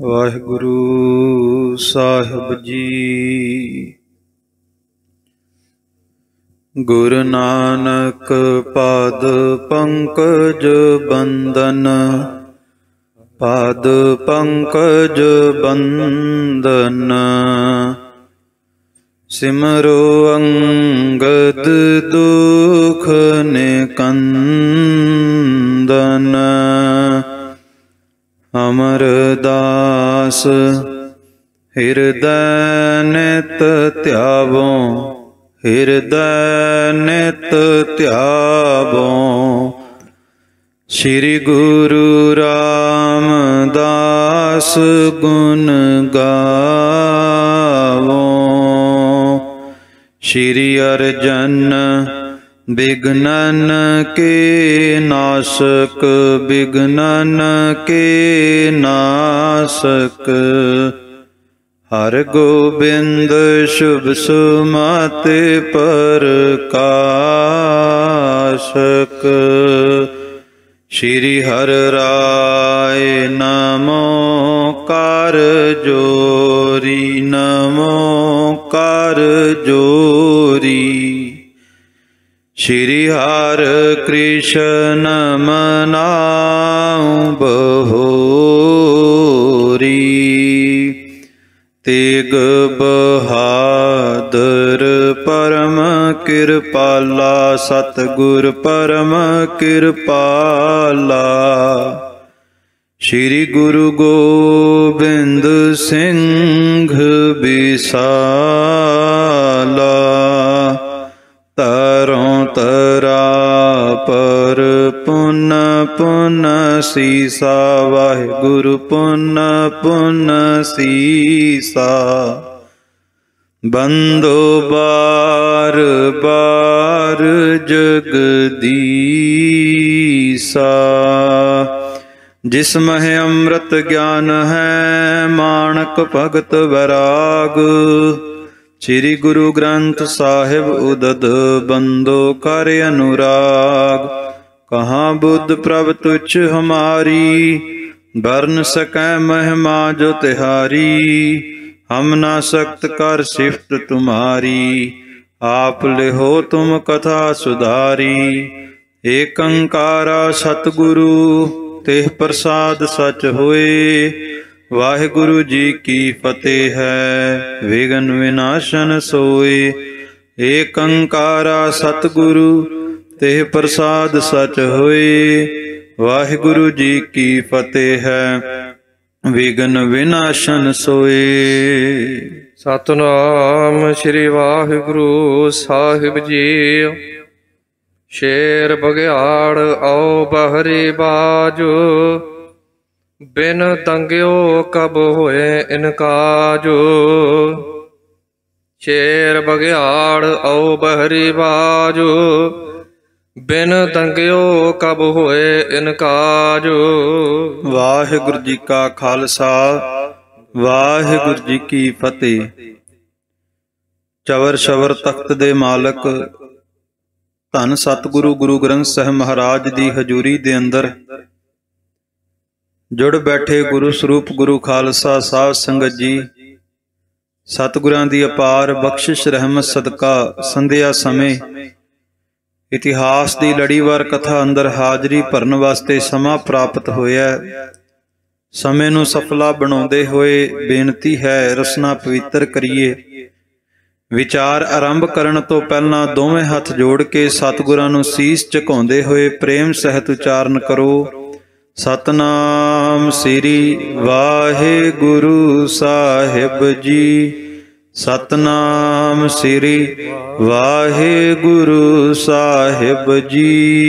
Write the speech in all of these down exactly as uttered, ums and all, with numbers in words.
ਵਾਹਿਗੁਰੂ ਸਾਹਿਬ ਜੀ। ਗੁਰੂ ਨਾਨਕ ਪਾਦ ਪੰਕਜ ਬੰਦਨ, ਪਾਦ ਪੰਕਜ ਬੰਦਨ। ਸਿਮਰੋ ਅੰਗਦ ਦੁਖ ਨਿਕੰਦਨ, ਅਮਰਦਾਸ ਹਿਰਦੈ ਨਿਤ ਧਿਆਵੋ, ਹਿਰਦੈ ਨਿਤ ਧਿਆਵੋ। ਸ਼੍ਰੀ ਗੁਰੂ ਰਾਮਦਾਸ ਗੁਣ ਗਾਵੋ। ਸ਼੍ਰੀ ਅਰਜਨ ਬਿਘਨਨ ਕੇ ਨਾਸਕ, ਬਿਘਨਨ ਕੇ ਨਾਸਕ। ਹਰਿ ਗੋਬਿੰਦ ਸ਼ੁਭ ਸੁਮਤਿ ਪ੍ਰਕਾਸ਼ਕ। ਸ਼੍ਰੀ ਹਰਿ ਰਾਇ ਨਮੋ ਕਰ ਜੋਰੀ, ਨਮੋ ਕਰ ਜੋਰੀ। ਸ਼੍ਰੀ ਹਰਿ ਕ੍ਰਿਸ਼ਨ ਮਨਾਉ ਬਹੋਰੀ। ਤੇਗ ਬਹਾਦਰ ਪਰਮ ਕਿਰਪਾਲਾ, ਸਤਿਗੁਰ ਪਰਮ ਕਿਰਪਾਲਾ। ਸ਼੍ਰੀ ਗੁਰੂ ਗੋਬਿੰਦ ਸਿੰਘ ਬਿਸਾਲਾ। ਤਰੋਂ ਤਰਾ ਪਰ ਪੁਨ ਪੁਨ ਸੀਸਾ, ਵਾਹਿਗੁਰੂ ਪੁਨ ਪੁਨ ਸੀਸਾ। ਬੰਦੋ ਬਾਰ ਬਾਰ ਜਗਦੀਸਾ। ਜਿਸ ਮਹਿ ਅੰਮ੍ਰਿਤ ਗਿਆਨ ਹੈ, ਮਾਣਕ ਭਗਤ ਵੈਰਾਗ। ਸ਼੍ਰੀ ਗੁਰੂ ਗ੍ਰੰਥ ਸਾਹਿਬ ਉਦਦ, ਬੰਦੋ ਕਰ ਅਨੁਰਾਗ। ਕਹਾਂ ਬੁੱਧ ਪ੍ਰਭ ਤੁਛ ਹਮਾਰੀ, ਬਰਨ ਸਕੈ ਮਹਿਮਾ ਜੋ ਤਿਹਾਰੀ। ਹਮ ਨਾ ਸਕਤ ਕਰ ਸਿਫਤ ਤੁਮਾਰੀ, ਆਪ ਲਿਹੋ ਤੁਮ ਕਥਾ ਸੁਧਾਰੀ। ਏਕ ਓੰਕਾਰਾ ਸਤਿਗੁਰੂ, ਤਿਹ ਪ੍ਰਸਾਦ ਸਚ ਹੋਏ। ਵਾਹਿਗੁਰੂ ਜੀ ਕੀ ਫਤਿਹ ਹੈ, ਵਿਘਨ ਵਿਨਾਸ਼ਨ ਸੋਏ। ਏਕ ਓੰਕਾਰਾ ਸਤਿਗੁਰੂ, ਤਿਹ ਪ੍ਰਸਾਦ ਸਚ ਹੋਏ। ਵਾਹਿਗੁਰੂ ਜੀ ਕੀ ਫਤਿਹ ਹੈ, ਵਿਘਨ ਵਿਨਾਸ਼ਨ ਸੋਏ। ਸਤਿਨਾਮ ਸ੍ਰੀ ਵਾਹਿਗੁਰੂ ਸਾਹਿਬ ਜੀ। ਸ਼ੇਰ ਬਘਿਆੜ ਆਓ ਬਹਰੀ ਬਾਜੋ, ਬਿਨ ਦੰਗਿਓ ਕਬ ਹੋਏ ਇਨਕਾਜੋ। ਸ਼ੇਰ ਬਘਿਆੜ ਆਓ ਬਹਰੀ ਬਾਜੋ, ਬਿਨ ਦੰਗਿਓ ਕਬ ਹੋਏ ਇਨਕਾਜੋ। ਵਾਹਿਗੁਰੂ ਜੀ ਕਾ ਖਾਲਸਾ, ਵਾਹਿਗੁਰੂ ਜੀ ਕੀ ਫਤਿਹ। ਚਵਰ ਸ਼ਵਰ ਤਖਤ ਦੇ ਮਾਲਕ ਧੰਨ ਸਤਿਗੁਰੂ ਗੁਰੂ ਗ੍ਰੰਥ ਸਾਹਿਬ ਮਹਾਰਾਜ ਦੀ ਹਜ਼ੂਰੀ ਦੇ ਅੰਦਰ ਜੁੜ ਬੈਠੇ ਗੁਰੂ ਸਰੂਪ ਗੁਰੂ ਖਾਲਸਾ ਸਾਧ ਸੰਗਤ ਜੀ, ਸਤਿਗੁਰਾਂ ਦੀ ਅਪਾਰ ਬਖਸ਼ਿਸ਼ ਰਹਿਮਤ ਸਦਕਾ ਸੰਧਿਆ ਸਮੇਂ ਇਤਿਹਾਸ ਦੀ ਲੜੀਵਾਰ ਕਥਾ ਅੰਦਰ ਹਾਜ਼ਰੀ ਭਰਨ ਵਾਸਤੇ ਸਮਾਂ ਪ੍ਰਾਪਤ ਹੋਇਆ। ਸਮੇਂ ਨੂੰ ਸਫਲਾ ਬਣਾਉਂਦੇ ਹੋਏ ਬੇਨਤੀ ਹੈ, ਰਸਨਾ ਪਵਿੱਤਰ ਕਰੀਏ। ਵਿਚਾਰ ਆਰੰਭ ਕਰਨ ਤੋਂ ਪਹਿਲਾਂ ਦੋਵੇਂ ਹੱਥ ਜੋੜ ਕੇ ਸਤਿਗੁਰਾਂ ਨੂੰ ਸੀਸ ਝੁਕਾਉਂਦੇ ਹੋਏ ਪ੍ਰੇਮ ਸਹਿਤ ਉਚਾਰਨ ਕਰੋ। ਸਤਨਾਮ ਸ੍ਰੀ ਵਾਹਿਗੁਰੂ ਸਾਹਿਬ ਜੀ, ਸਤਨਾਮ ਸ੍ਰੀ ਵਾਹਿਗੁਰੂ ਸਾਹਿਬ ਜੀ।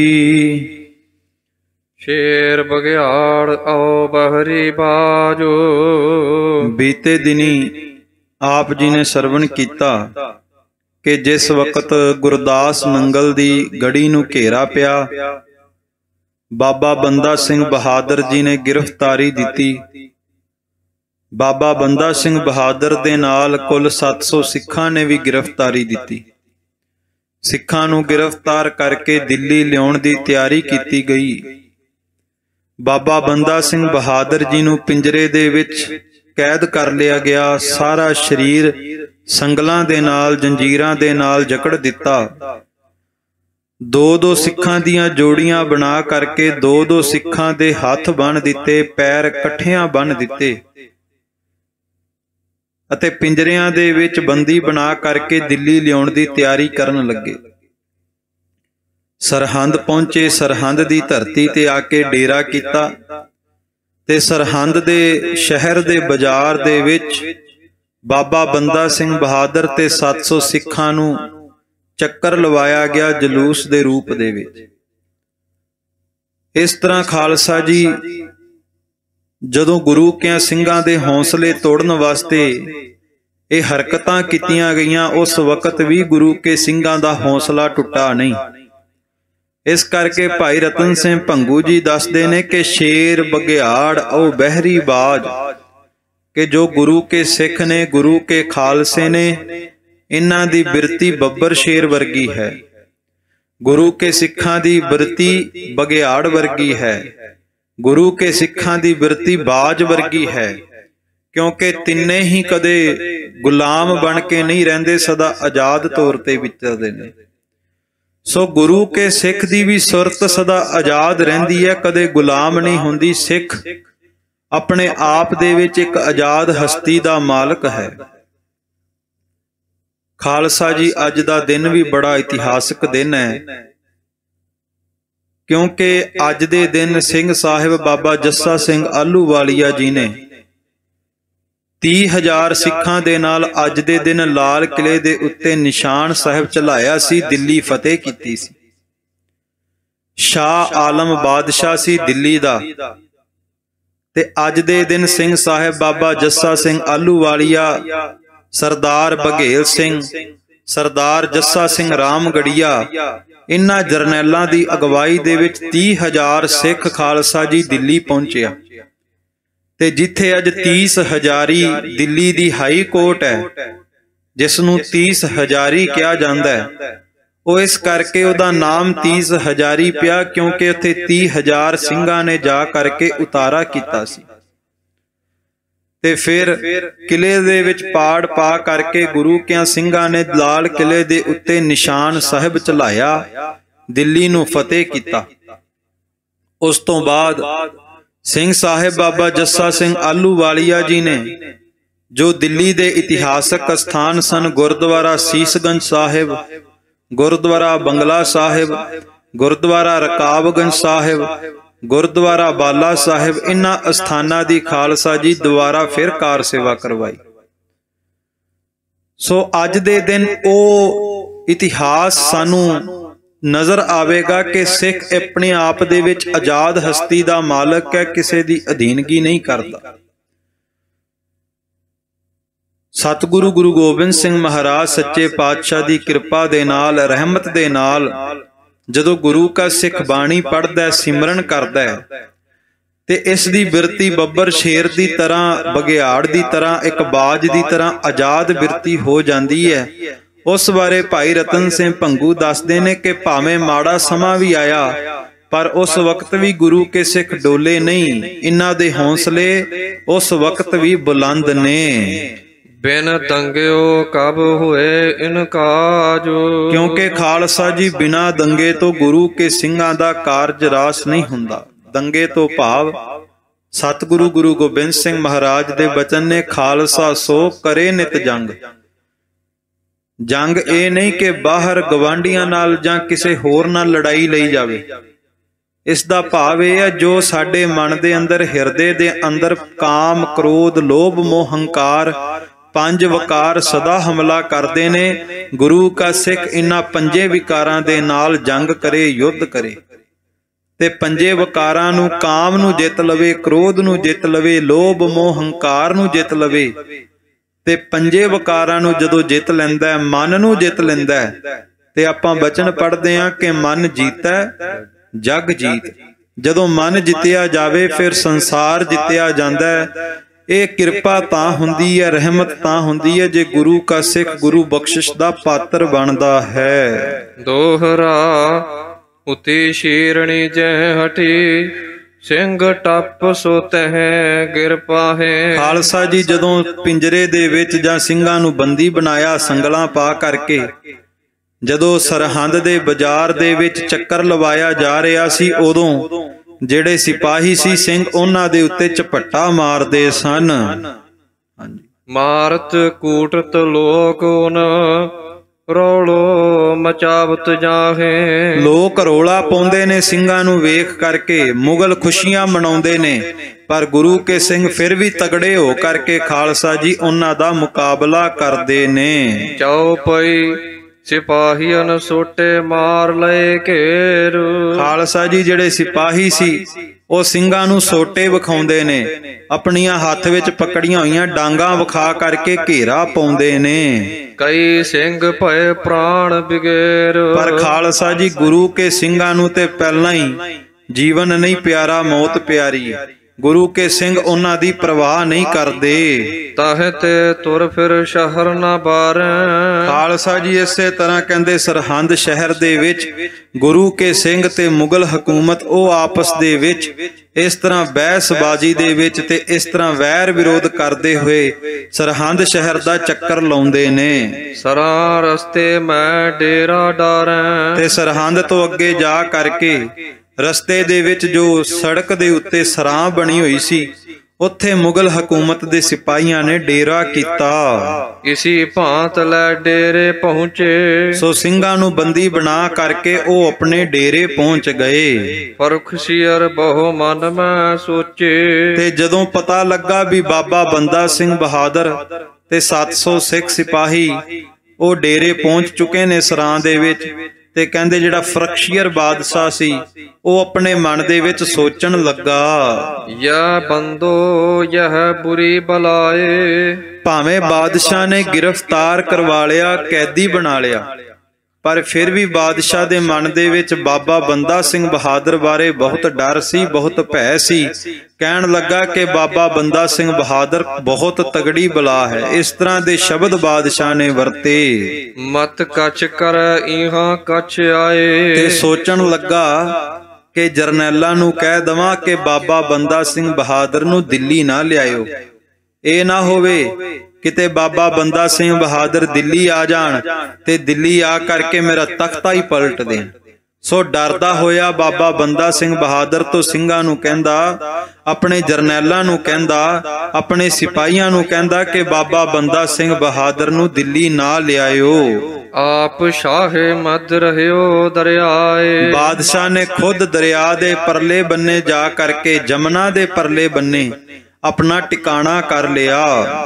ਸ਼ੇਰ ਬਘਿਆੜ ਆਓ ਬਹਰੀ ਬਾਜੋ। ਬੀਤੇ ਦਿਨੀ ਆਪ ਜੀ ਨੇ ਸਰਵਣ ਕੀਤਾ ਕਿ ਜਿਸ ਵਕਤ ਗੁਰਦਾਸ ਨੰਗਲ ਦੀ ਗੜੀ ਨੂੰ ਘੇਰਾ ਪਿਆ, ਬਾਬਾ ਬੰਦਾ ਸਿੰਘ ਬਹਾਦਰ ਜੀ ਨੇ ਗ੍ਰਿਫਤਾਰੀ ਦਿੱਤੀ। ਬਾਬਾ ਬੰਦਾ ਸਿੰਘ ਬਹਾਦਰ ਦੇ ਨਾਲ ਕੁੱਲ ਸੱਤ ਸੌ ਸਿੱਖਾਂ ਨੇ ਵੀ ਗ੍ਰਿਫਤਾਰੀ ਦਿੱਤੀ। ਸਿੱਖਾਂ ਨੂੰ ਗ੍ਰਿਫਤਾਰ ਕਰਕੇ ਦਿੱਲੀ ਲਿਆਉਣ ਦੀ ਤਿਆਰੀ ਕੀਤੀ ਗਈ। ਬਾਬਾ ਬੰਦਾ ਸਿੰਘ ਬਹਾਦਰ ਜੀ ਨੂੰ ਪਿੰਜਰੇ ਦੇ ਵਿੱਚ ਕੈਦ ਕਰ ਲਿਆ ਗਿਆ। ਸਾਰਾ ਸਰੀਰ ਸੰਗਲਾਂ ਦੇ ਨਾਲ, ਜੰਜੀਰਾਂ ਦੇ ਨਾਲ ਜਕੜ ਦਿੱਤਾ। ਦੋ ਦੋ ਸਿੱਖਾਂ ਦੀਆਂ ਜੋੜੀਆਂ ਬਣਾ ਕਰਕੇ ਦੋ ਦੋ ਸਿੱਖਾਂ ਦੇ ਹੱਥ ਬੰਨ੍ਹ ਦਿੱਤੇ, ਪੈਰ ਇਕੱਠਿਆਂ ਬੰਨ੍ਹ ਦਿੱਤੇ ਅਤੇ ਪਿੰਜਰਿਆਂ ਦੇ ਵਿੱਚ ਬੰਦੀ ਬਣਾ ਕਰਕੇ ਦਿੱਲੀ ਲਿਆਉਣ ਦੀ ਤਿਆਰੀ ਕਰਨ ਲੱਗੇ। ਸਰਹੰਦ ਪਹੁੰਚੇ। ਸਰਹੰਦ ਦੀ ਧਰਤੀ ਤੇ ਆ ਕੇ ਡੇਰਾ ਕੀਤਾ ਤੇ ਸਰਹੰਦ ਦੇ ਸ਼ਹਿਰ ਦੇ ਬਾਜ਼ਾਰ ਦੇ ਵਿੱਚ ਬਾਬਾ ਬੰਦਾ ਸਿੰਘ ਬਹਾਦਰ ਤੇ ਸੱਤ ਸੌ ਸਿੱਖਾਂ ਨੂੰ ਚੱਕਰ ਲਵਾਇਆ ਗਿਆ ਜਲੂਸ ਦੇ ਰੂਪ ਦੇ ਵਿੱਚ। ਇਸ ਤਰ੍ਹਾਂ ਖਾਲਸਾ ਜੀ ਜਦੋਂ ਗੁਰੂ ਕਿਆਂ ਸਿੰਘਾਂ ਦੇ ਹੌਸਲੇ ਤੋੜਨ ਵਾਸਤੇ ਇਹ ਹਰਕਤਾਂ ਕੀਤੀਆਂ ਗਈਆਂ, ਉਸ ਵਕਤ ਵੀ ਗੁਰੂ ਕੇ ਸਿੰਘਾਂ ਦਾ ਹੌਸਲਾ ਟੁੱਟਾ ਨਹੀਂ। ਇਸ ਕਰਕੇ ਭਾਈ ਰਤਨ ਸਿੰਘ ਭੰਗੂ ਜੀ ਦੱਸਦੇ ਨੇ ਕਿ ਸ਼ੇਰ ਬਘਿਆੜ ਔ ਬਹਿਰੀ ਬਾਜ, ਕਿ ਜੋ ਗੁਰੂ ਕੇ ਸਿੱਖ ਨੇ, ਗੁਰੂ ਕੇ ਖਾਲਸੇ ਨੇ, ਇਹਨਾਂ ਦੀ ਬਿਰਤੀ ਬੱਬਰ ਸ਼ੇਰ ਵਰਗੀ ਹੈ। ਗੁਰੂ ਕੇ ਸਿੱਖਾਂ ਦੀ ਬਿਰਤੀ ਬਘਿਆੜ ਵਰਗੀ ਹੈ, ਗੁਰੂ ਕੇ ਸਿੱਖਾਂ ਦੀ ਬਿਰਤੀ ਬਾਜ ਵਰਗੀ ਹੈ, ਕਿਉਂਕਿ ਤਿੰਨੇ ਹੀ ਕਦੇ ਗੁਲਾਮ ਬਣ ਕੇ ਨਹੀਂ ਰਹਿੰਦੇ, ਸਦਾ ਆਜ਼ਾਦ ਤੌਰ ਤੇ ਵਿਚਰਦੇ ਨੇ। ਸੋ ਗੁਰੂ ਕੇ ਸਿੱਖ ਦੀ ਵੀ ਸੁਰਤ ਸਦਾ ਆਜ਼ਾਦ ਰਹਿੰਦੀ ਹੈ, ਕਦੇ ਗੁਲਾਮ ਨਹੀਂ ਹੁੰਦੀ। ਸਿੱਖ ਆਪਣੇ ਆਪ ਦੇ ਵਿੱਚ ਇੱਕ ਆਜ਼ਾਦ ਹਸਤੀ ਦਾ ਮਾਲਕ ਹੈ। ਖਾਲਸਾ ਜੀ ਅੱਜ ਦਾ ਦਿਨ ਵੀ ਬੜਾ ਇਤਿਹਾਸਕ ਦਿਨ ਹੈ, ਕਿਉਂਕਿ ਅੱਜ ਦੇ ਦਿਨ ਸਿੰਘ ਸਾਹਿਬ ਬਾਬਾ ਜੱਸਾ ਸਿੰਘ ਆਹਲੂਵਾਲੀਆ ਜੀ ਨੇ ਤੀਹ ਹਜ਼ਾਰ ਸਿੱਖਾਂ ਦੇ ਨਾਲ ਅੱਜ ਦੇ ਦਿਨ ਲਾਲ ਕਿਲੇ ਦੇ ਉੱਤੇ ਨਿਸ਼ਾਨ ਸਾਹਿਬ ਚਲਾਇਆ ਸੀ, ਦਿੱਲੀ ਫਤਿਹ ਕੀਤੀ ਸੀ। ਸ਼ਾਹ ਆਲਮ ਬਾਦਸ਼ਾਹ ਸੀ ਦਿੱਲੀ ਦਾ, ਤੇ ਅੱਜ ਦੇ ਦਿਨ ਸਿੰਘ ਸਾਹਿਬ ਬਾਬਾ ਜੱਸਾ ਸਿੰਘ ਆਹਲੂਵਾਲੀਆ, ਸਰਦਾਰ ਬਘੇਲ ਸਿੰਘ, ਸਰਦਾਰ ਜੱਸਾ ਸਿੰਘ ਰਾਮਗੜੀਆ, ਇਨ੍ਹਾਂ ਜਰਨੈਲਾਂ ਦੀ ਅਗਵਾਈ ਦੇ ਵਿੱਚ ਤੀਹ ਹਜ਼ਾਰ ਸਿੱਖ ਖਾਲਸਾ ਜੀ ਦਿੱਲੀ ਪਹੁੰਚਿਆ। ਤੇ ਜਿੱਥੇ ਅੱਜ ਤੀਸ ਹਜ਼ਾਰੀ ਦਿੱਲੀ ਦੀ ਹਾਈ ਕੋਰਟ ਹੈ, ਜਿਸ ਨੂੰ ਤੀਸ ਹਜ਼ਾਰੀ ਕਿਹਾ ਜਾਂਦਾ ਹੈ, ਉਹ ਇਸ ਕਰਕੇ ਉਹਦਾ ਨਾਮ ਤੀਸ ਹਜ਼ਾਰੀ ਪਿਆ ਕਿਉਂਕਿ ਉੱਥੇ ਤੀਹ ਹਜ਼ਾਰ ਸਿੰਘਾਂ ਨੇ ਜਾ ਕਰਕੇ ਉਤਾਰਾ ਕੀਤਾ ਸੀ। ਤੇ ਫਿਰ ਕਿਲੇ ਦੇ ਵਿੱਚ ਪਾੜ ਪਾ ਕਰਕੇ ਗੁਰੂ ਕਿਆਂ ਸਿੰਘਾਂ ਨੇ ਲਾਲ ਕਿਲੇ ਦੇ ਉੱਤੇ ਨਿਸ਼ਾਨ ਸਾਹਿਬ ਚਲਾਇਆ, ਦਿੱਲੀ ਨੂੰ ਫਤਿਹ ਕੀਤਾ। ਉਸ ਤੋਂ ਬਾਅਦ ਸਿੰਘ ਸਾਹਿਬ ਬਾਬਾ ਜੱਸਾ ਸਿੰਘ ਆਹਲੂਵਾਲੀਆ ਜੀ ਨੇ ਜੋ ਦਿੱਲੀ ਦੇ ਇਤਿਹਾਸਕ ਸਥਾਨ ਸਨ, ਗੁਰਦੁਆਰਾ ਸੀਸਗੰਜ ਸਾਹਿਬ, ਗੁਰਦੁਆਰਾ ਬੰਗਲਾ ਸਾਹਿਬ, ਗੁਰਦੁਆਰਾ ਰਕਾਬਗੰਜ ਸਾਹਿਬ, ਗੁਰਦੁਆਰਾ ਬਾਲਾ ਸਾਹਿਬ, ਇਹਨਾਂ ਅਸਥਾਨਾਂ ਦੀ ਖਾਲਸਾ ਜੀ ਦੁਬਾਰਾ ਫਿਰ ਕਾਰ ਸੇਵਾ ਕਰਵਾਈ। ਸੋ ਅੱਜ ਦੇ ਦਿਨ ਉਹ ਇਤਿਹਾਸ ਸਾਨੂੰ ਨਜ਼ਰ ਆਵੇਗਾ ਕਿ ਸਿੱਖ ਆਪਣੇ ਆਪ ਦੇ ਵਿੱਚ ਆਜ਼ਾਦ ਹਸਤੀ ਦਾ ਮਾਲਕ ਹੈ, ਕਿਸੇ ਦੀ ਅਧੀਨਗੀ ਨਹੀਂ ਕਰਦਾ। ਸਤਿਗੁਰੂ ਗੁਰੂ ਗੋਬਿੰਦ ਸਿੰਘ ਮਹਾਰਾਜ ਸੱਚੇ ਪਾਤਸ਼ਾਹ ਦੀ ਕਿਰਪਾ ਦੇ ਨਾਲ, ਰਹਿਮਤ ਦੇ ਨਾਲ ਜਦੋਂ ਗੁਰੂ ਕਾ ਸਿੱਖ ਬਾਣੀ ਪੜ੍ਹਦਾ, ਸਿਮਰਨ ਕਰਦਾ, ਤੇ ਇਸ ਦੀ ਬਿਰਤੀ ਬੱਬਰ ਸ਼ੇਰ ਦੀ ਤਰ੍ਹਾਂ, ਬਘਿਆੜ ਦੀ ਤਰ੍ਹਾਂ, ਇੱਕ ਬਾਜ ਦੀ ਤਰ੍ਹਾਂ ਆਜ਼ਾਦ ਬਿਰਤੀ ਹੋ ਜਾਂਦੀ ਹੈ। ਉਸ ਬਾਰੇ ਭਾਈ ਰਤਨ ਸਿੰਘ ਭੰਗੂ ਦੱਸਦੇ ਨੇ ਕਿ ਭਾਵੇਂ ਮਾੜਾ ਸਮਾਂ ਵੀ ਆਇਆ, ਪਰ ਉਸ ਵਕਤ ਵੀ ਗੁਰੂ ਕੇ ਸਿੱਖ ਡੋਲੇ ਨਹੀਂ। ਇਹਨਾਂ ਦੇ ਹੌਸਲੇ ਉਸ ਵਕਤ ਵੀ ਬੁਲੰਦ ਨੇ। ਬਿਨ ਦੰਗਿਓ ਕਬ ਹੋਏ ਇਨਕਾਜ, ਕਿਉਂਕਿ ਖਾਲਸਾ ਜੀ ਬਿਨਾਂ ਦੰਗੇ ਤੋਂ ਗੁਰੂ ਕੇ ਸਿੰਘਾਂ ਦਾ ਕਾਰਜ ਰਾਸ ਨਹੀਂ ਹੁੰਦਾ। ਦੰਗੇ ਤੋਂ ਭਾਵ ਸਤਿਗੁਰੂ ਗੁਰੂ ਗੋਬਿੰਦ ਸਿੰਘ ਮਹਾਰਾਜ ਦੇ ਬਚਨ ਨੇ, ਖਾਲਸਾ ਸੋ ਕਰੇ ਨਿਤ ਜੰਗ। ਜੰਗ ਇਹ ਨਹੀਂ ਕਿ ਬਾਹਰ ਗਵਾਂਢੀਆਂ ਨਾਲ ਜਾਂ ਕਿਸੇ ਹੋਰ ਨਾਲ ਲੜਾਈ ਲਈ ਜਾਵੇ। ਇਸ ਦਾ ਭਾਵ ਇਹ ਹੈ, ਜੋ ਸਾਡੇ ਮਨ ਦੇ ਅੰਦਰ, ਹਿਰਦੇ ਦੇ ਅੰਦਰ ਕਾਮ, ਕ੍ਰੋਧ, ਲੋਭ, ਮੋਹ, ਹੰਕਾਰ, ਪੰਜ ਵਿਕਾਰ ਸਦਾ ਹਮਲਾ ਕਰਦੇ ਨੇ, ਗੁਰੂ ਕਾ ਸਿੱਖ ਇਹਨਾਂ ਪੰਜੇ ਵਿਕਾਰਾਂ ਦੇ ਨਾਲ ਜੰਗ ਕਰੇ, ਯੁੱਧ ਕਰੇ, ਤੇ ਪੰਜੇ ਵਿਕਾਰਾਂ ਨੂੰ, ਕਾਮ ਨੂੰ ਜਿੱਤ ਲਵੇ, ਕ੍ਰੋਧ ਨੂੰ ਜਿੱਤ ਲਵੇ, ਲੋਭ, ਮੋਹ, ਹੰਕਾਰ ਨੂੰ ਜਿੱਤ ਲਵੇ, ਤੇ ਪੰਜੇ ਵਿਕਾਰਾਂ ਨੂੰ ਜਦੋਂ ਜਿੱਤ ਲੈਂਦਾ, ਮਨ ਨੂੰ ਜਿੱਤ ਲੈਂਦਾ, ਤੇ ਆਪਾਂ ਬਚਨ ਪੜ੍ਹਦੇ ਹਾਂ ਕਿ ਮਨ ਜੀਤੈ ਜਗ ਜੀਤ। ਜਦੋਂ ਮਨ ਜਿੱਤਿਆ ਜਾਵੇ ਫਿਰ ਸੰਸਾਰ ਜਿੱਤਿਆ ਜਾਂਦਾ ਹੈ। ਇਹ ਕਿਰਪਾ ਤਾਂ ਹੁੰਦੀ ਹੈ, ਰਹਿਮਤ ਤਾਂ ਹੁੰਦੀ ਹੈ ਜੇ ਗੁਰੂ ਕਾ ਸਿੱਖ ਗੁਰੂ ਬਖਸ਼ਿਸ਼ ਦਾ ਪਾਤਰ ਬਣਦਾ ਹੈ। ਦੋਹਰਾ ਉਤੀ ਸ਼ੀਰਣੀ ਜੈ ਹਟੀ, ਸਿੰਘ ਟੱਪ ਸੋ ਤਹਿ ਗਿਰ ਪਾਹੇ। ਖਾਲਸਾ ਜੀ ਜਦੋਂ ਪਿੰਜਰੇ ਦੇ ਵਿੱਚ ਜਾਂ ਸਿੰਘਾਂ ਨੂੰ ਬੰਦੀ ਬਣਾਇਆ ਸੰਗਲਾਂ ਪਾ ਕਰਕੇ, ਜਦੋਂ ਸਰਹੰਦ ਦੇ ਬਾਜ਼ਾਰ ਦੇ ਵਿੱਚ ਚੱਕਰ ਲਵਾਇਆ ਜਾ ਰਿਹਾ ਸੀ, ਉਦੋਂ ਜਿਹੜੇ ਸਿਪਾਹੀ ਸੀ ਸਿੰਘ ਉਹਨਾਂ ਦੇ ਉੱਤੇ ਝਪੱਟਾ ਮਾਰਦੇ ਸਨ। ਹਾਂਜੀ। ਮਾਰਤ ਕੂਟਤ ਲੋਕ ਉਨ ਰੌਲੋ ਮਚਾਵਤ ਜਾਹੇ। ਲੋਕ ਰੌਲਾ ਪਾਉਂਦੇ ਨੇ ਸਿੰਘਾਂ ਨੂੰ ਵੇਖ ਕਰਕੇ, ਮੁਗਲ ਖੁਸ਼ੀਆਂ ਮਨਾਉਂਦੇ ਨੇ, ਪਰ ਗੁਰੂ ਕੇ ਸਿੰਘ ਫਿਰ ਵੀ ਤਗੜੇ ਹੋ ਕਰਕੇ ਖਾਲਸਾ ਜੀ ਉਹਨਾਂ ਦਾ ਮੁਕਾਬਲਾ ਕਰਦੇ ਨੇ। ਚੌਪਈ ਸਿਪਾਹੀਆਂ ਸੋਟੇ ਮਾਰ ਲਏ ਘੇਰ। ਖਾਲਸਾ ਜੀ ਜਿਹੜੇ ਸਿਪਾਹੀ ਸੀ ਉਹ ਸਿੰਘਾਂ ਨੂੰ ਸੋਟੇ ਵਿਖਾਉਂਦੇ ਨੇ, ਆਪਣੀਆਂ ਹੱਥ ਵਿੱਚ ਪਕੜੀਆਂ ਹੋਈਆਂ ਡਾਂਗਾਂ ਵਿਖਾ ਕਰਕੇ ਘੇਰਾ ਪਾਉਂਦੇ ਨੇ। ਕਈ ਸਿੰਘ ਭਏ ਪ੍ਰਾਣ ਬਿਗੇਰ। ਪਰ ਖਾਲਸਾ ਜੀ ਗੁਰੂ ਕੇ ਸਿੰਘਾਂ ਨੂੰ ਤੇ ਪਹਿਲਾਂ ਹੀ ਜੀਵਨ ਨਹੀਂ ਪਿਆਰਾ, ਮੌਤ ਪਿਆਰੀ। ਗੁਰੂ ਕੇ ਸਿੰਘ ਉਹਨਾਂ ਦੀ ਪਰਵਾਹ ਨਹੀਂ ਕਰਦੇ। ਤਾਹੇ ਤੇ ਤੁਰ ਫਿਰ ਸ਼ਹਿਰ ਨਾ ਬਾਰ। ਖਾਲਸਾ ਜੀ ਇਸੇ ਤਰ੍ਹਾਂ ਕਹਿੰਦੇ ਸਰਹੰਦ ਸ਼ਹਿਰ ਦੇ ਵਿੱਚ ਗੁਰੂ ਕੇ ਸਿੰਘ ਤੇ ਮੁਗਲ ਹਕੂਮਤ ਉਹ ਆਪਸ ਦੇ ਵਿੱਚ ਇਸ ਤਰ੍ਹਾਂ ਬਹਿਸਬਾਜ਼ੀ ਦੇ ਵਿੱਚ ਤੇ ਇਸ ਤਰ੍ਹਾਂ ਵੈਰ ਵਿਰੋਧ ਕਰਦੇ ਹੋਏ ਸਰਹੰਦ ਸ਼ਹਿਰ ਦਾ ਚੱਕਰ ਲਾਉਂਦੇ ਨੇ। ਸਰਾ ਰਸਤੇ ਮੈਂ ਡੇਰਾ ਡਾਰਾਂ। ਤੇ ਸਰਹੰਦ ਤੋਂ ਅੱਗੇ ਜਾ ਕਰਕੇ ਰਸਤੇ ਦੇ ਵਿੱਚ ਜੋ ਸੜਕ ਦੇ ਉੱਤੇ ਸਰਾਂ ਬਣੀ ਹੋਈ ਸੀ, ਉੱਥੇ ਮੁਗਲ ਹਕੂਮਤ ਦੇ ਸਿਪਾਹੀਆਂ ਨੇ ਡੇਰਾ ਕੀਤਾ। ਇਸੀ ਭਾਂਤ ਲੈ ਡੇਰੇ ਪਹੁੰਚੇ। ਸੋ ਸਿੰਘਾਂ ਨੂੰ ਬੰਦੀ ਬਣਾ ਕਰਕੇ ਉਹ ਆਪਣੇ ਡੇਰੇ ਪਹੁੰਚ ਗਏ। ਪਰਖਸ਼ੀਅਰ ਬਹੁ ਮਨ ਮੈਂ ਸੋਚੇ। ਤੇ ਜਦੋਂ ਪਤਾ ਲੱਗਾ ਵੀ ਬਾਬਾ ਬੰਦਾ ਸਿੰਘ ਬਹਾਦਰ ਤੇ ਸੱਤ ਸੌ ਸਿੱਖ ਸਿਪਾਹੀ ਉਹ ਡੇਰੇ ਪਹੁੰਚ ਚੁੱਕੇ ਨੇ ਸਰਾਂ ਦੇ ਵਿੱਚ, ਤੇ ਕਹਿੰਦੇ ਜਿਹੜਾ ਫਰਖਸ਼ੀਅਰ ਬਾਦਸ਼ਾਹ ਸੀ ਉਹ ਆਪਣੇ ਮਨ ਦੇ ਵਿੱਚ ਸੋਚਣ ਲੱਗਾ, ਯਾ ਬੰਦੋ ਯਹ ਬੁਰੀ ਬਲਾਏ। ਭਾਵੇਂ ਬਾਦਸ਼ਾਹ ਨੇ ਗ੍ਰਿਫਤਾਰ ਕਰਵਾ ਲਿਆ, ਕੈਦੀ ਬਣਾ ਲਿਆ, ਪਰ ਫਿਰ ਵੀ ਬਾਦਸ਼ਾਹ ਦੇ ਮਨ ਦੇ ਵਿੱਚ ਬਾਬਾ ਬੰਦਾ ਸਿੰਘ ਬਹਾਦਰ ਬਾਰੇ ਬਹੁਤ ਡਰ ਸੀ, ਬਹੁਤ ਭੈ ਸੀ। ਕਹਿਣ ਲੱਗਾ ਕਿ ਬਾਬਾ ਬੰਦਾ ਸਿੰਘ ਬਹਾਦਰ ਬਹੁਤ ਤਗੜੀ ਬਲਾ ਹੈ। ਇਸ ਤਰ੍ਹਾਂ ਦੇ ਸ਼ਬਦ ਬਾਦਸ਼ਾਹ ਨੇ ਵਰਤੇ। ਮਤ ਕਛ ਕਰ ਇਹਾਂ ਕਛ ਆਏ। ਤੇ ਸੋਚਣ ਲੱਗਾ ਕਿ ਜਰਨੈਲਾਂ ਨੂੰ ਕਹਿ ਦਵਾਂ ਕਿ ਬਾਬਾ ਬੰਦਾ ਸਿੰਘ ਬਹਾਦਰ ਨੂੰ ਦਿੱਲੀ ਨਾ ਲਿਆਇਓ। ਇਹ ਨਾ ਹੋਵੇ ਕਿਤੇ ਬਾਬਾ ਬੰਦਾ ਸਿੰਘ ਬਹਾਦਰ ਦਿੱਲੀ ਆ ਜਾਣ ਤੇ ਦਿੱਲੀ ਆ ਕਰਕੇ ਮੇਰਾ ਤਖਤਾ ਹੀ ਪਲਟ ਦੇਣ। ਸੋ ਡਰਦਾ ਹੋਇਆ ਬਾਬਾ ਬੰਦਾ ਸਿੰਘ ਬਹਾਦਰ ਤੋਂ ਸਿੰਘਾਂ ਨੂੰ ਕਹਿੰਦਾ, ਆਪਣੇ ਜਰਨੈਲਾਂ ਨੂੰ ਕਹਿੰਦਾ, ਆਪਣੇ ਸਿਪਾਹੀਆਂ ਨੂੰ ਕਹਿੰਦਾ ਕਿ ਬਾਬਾ ਬੰਦਾ ਸਿੰਘ ਬਹਾਦਰ ਨੂੰ ਦਿੱਲੀ ਨਾ ਲਿਆਇਓ। ਆਪ ਸ਼ਾਹੇ ਮਦ ਰਹਿਓ ਦਰਿਆਏ। ਬਾਦਸ਼ਾਹ ਨੇ ਖੁਦ ਦਰਿਆ ਦੇ ਪਰਲੇ ਬੰਨੇ ਜਾ ਕਰਕੇ, ਜਮਨਾ ਦੇ ਪਰਲੇ ਬੰਨੇ ਆਪਣਾ ਟਿਕਾਣਾ ਕਰ ਲਿਆ।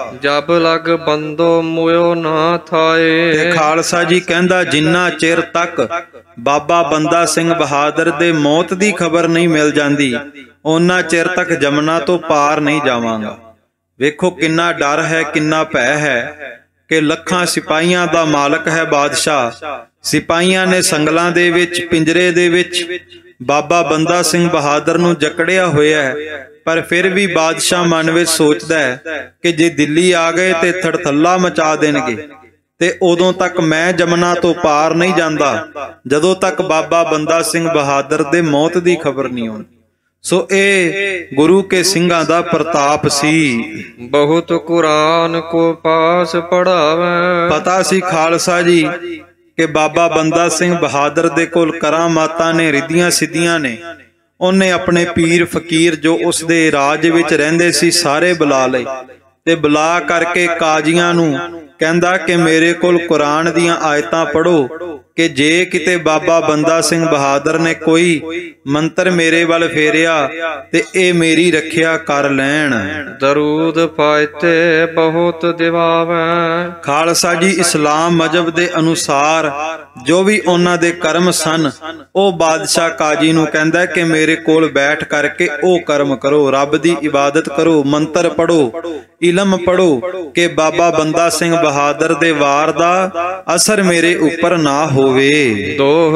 ਜਬ ਲਗ ਬੰਦੋ ਮੁਇਓ ਨਾ ਥਾਏ। ਤੇ ਖਾਲਸਾ ਜੀ ਕਹਿੰਦਾ, ਜਿੰਨਾ ਚਿਰ ਤੱਕ ਬਾਬਾ ਬੰਦਾ ਸਿੰਘ ਬਹਾਦਰ ਦੇ ਮੌਤ ਦੀ ਖਬਰ ਨਹੀਂ ਮਿਲ ਜਾਂਦੀ, ਉਹਨਾਂ ਚਿਰ ਤੱਕ ਜਮਨਾ ਤੋਂ ਪਾਰ ਨਹੀਂ ਜਾਵਾਂਗਾ। ਵੇਖੋ ਕਿੰਨਾ ਡਰ ਹੈ, ਕਿੰਨਾ ਭੈ ਹੈ ਕਿ ਲੱਖਾਂ ਸਿਪਾਹੀਆਂ ਦਾ ਮਾਲਕ ਹੈ ਬਾਦਸ਼ਾਹ। ਸਿਪਾਹੀਆਂ ਨੇ ਸੰਗਲਾਂ ਦੇ ਵਿੱਚ, ਪਿੰਜਰੇ ਦੇ ਵਿੱਚ ਬਾਬਾ ਬੰਦਾ ਸਿੰਘ ਬਹਾਦਰ ਨੂੰ ਜਕੜਿਆ ਹੋਇਆ ਹੈ, ਪਰ ਫਿਰ ਵੀ ਬਾਦਸ਼ਾਹ ਮਨ ਵਿੱਚ ਸੋਚਦਾ ਹੈ ਕਿ ਜੇ ਦਿੱਲੀ ਆ ਗਏ ਤੇ ਥੜਥੱਲਾ ਮਚਾ ਦੇਣਗੇ, ਤੇ ਉਦੋਂ ਤੱਕ ਮੈਂ ਜਮਨਾ ਤੋਂ ਪਾਰ ਨਹੀਂ ਜਾਂਦਾ ਜਦੋਂ ਤੱਕ ਬਾਬਾ ਬੰਦਾ ਸਿੰਘ ਬਹਾਦਰ ਦੇ ਮੌਤ ਦੀ ਖਬਰ ਨਹੀਂ ਆਉਂਦੀ। ਸੋ ਇਹ ਗੁਰੂ ਕੇ ਸਿੰਘਾਂ ਦਾ ਪ੍ਰਤਾਪ ਸੀ। ਬਹੁਤ ਕੁਰਾਨ ਕੋ ਪਾਸ ਪੜਾਵੇ। ਪਤਾ ਸੀ ਖਾਲਸਾ ਜੀ ਕਿ ਬਾਬਾ ਬੰਦਾ ਸਿੰਘ ਬਹਾਦਰ ਦੇ ਕੋਲ ਕਰਾਮਾਤਾਂ ਨੇ, ਰਿੱਧੀਆਂ ਸਿੱਧੀਆਂ ਨੇ। ਉਹਨੇ ਆਪਣੇ ਪੀਰ ਫਕੀਰ ਜੋ ਉਸ ਦੇ ਰਾਜ ਵਿੱਚ ਰਹਿੰਦੇ ਸੀ ਸਾਰੇ ਬੁਲਾ ਲਏ, ਤੇ ਬੁਲਾ ਕਰਕੇ ਕਾਜ਼ੀਆਂ ਨੂੰ ਕਹਿੰਦਾ ਕਿ ਮੇਰੇ ਕੋਲ ਕੁਰਾਨ ਦੀਆਂ ਆਇਤਾਂ ਪੜ੍ਹੋ, ਕਿ ਜੇ ਕਿਤੇ ਬਾਬਾ ਬੰਦਾ ਸਿੰਘ ਬਹਾਦਰ ਨੇ ਕੋਈ ਮੰਤਰ ਮੇਰੇ ਵੱਲ ਫੇਰਿਆ ਤੇ ਇਹ ਮੇਰੀ ਰੱਖਿਆ ਕਰ ਲੈਣ। ਦਰੂਦ ਫਾਇਤੇ ਬਹੁਤ ਦਿਵਾਵੇ। ਖਾਲਸਾ ਜੀ ਇਸਲਾਮ ਮਜ਼ਹਬ ਦੇ ਅਨੁਸਾਰ ਜੋ ਵੀ ਉਹਨਾਂ ਦੇ ਕਰਮ ਸਨ, ਉਹ ਬਾਦਸ਼ਾਹ ਕਾਜੀ ਨੂੰ ਕਹਿੰਦਾ ਕਿ ਮੇਰੇ ਕੋਲ ਬੈਠ ਕਰਕੇ ਉਹ ਕਰਮ ਕਰੋ, ਰੱਬ ਦੀ ਇਬਾਦਤ ਕਰੋ, ਮੰਤਰ ਪੜੋ, ਇਲਮ ਪੜੋ, ਕਿ ਬਾਬਾ ਬੰਦਾ ਸਿੰਘ ਬਹਾਦਰ ਦੇ ਵਾਰ ਦਾ ਅਸਰ ਮੇਰੇ ਉੱਪਰ ਨਾ ਹੋਵੇ।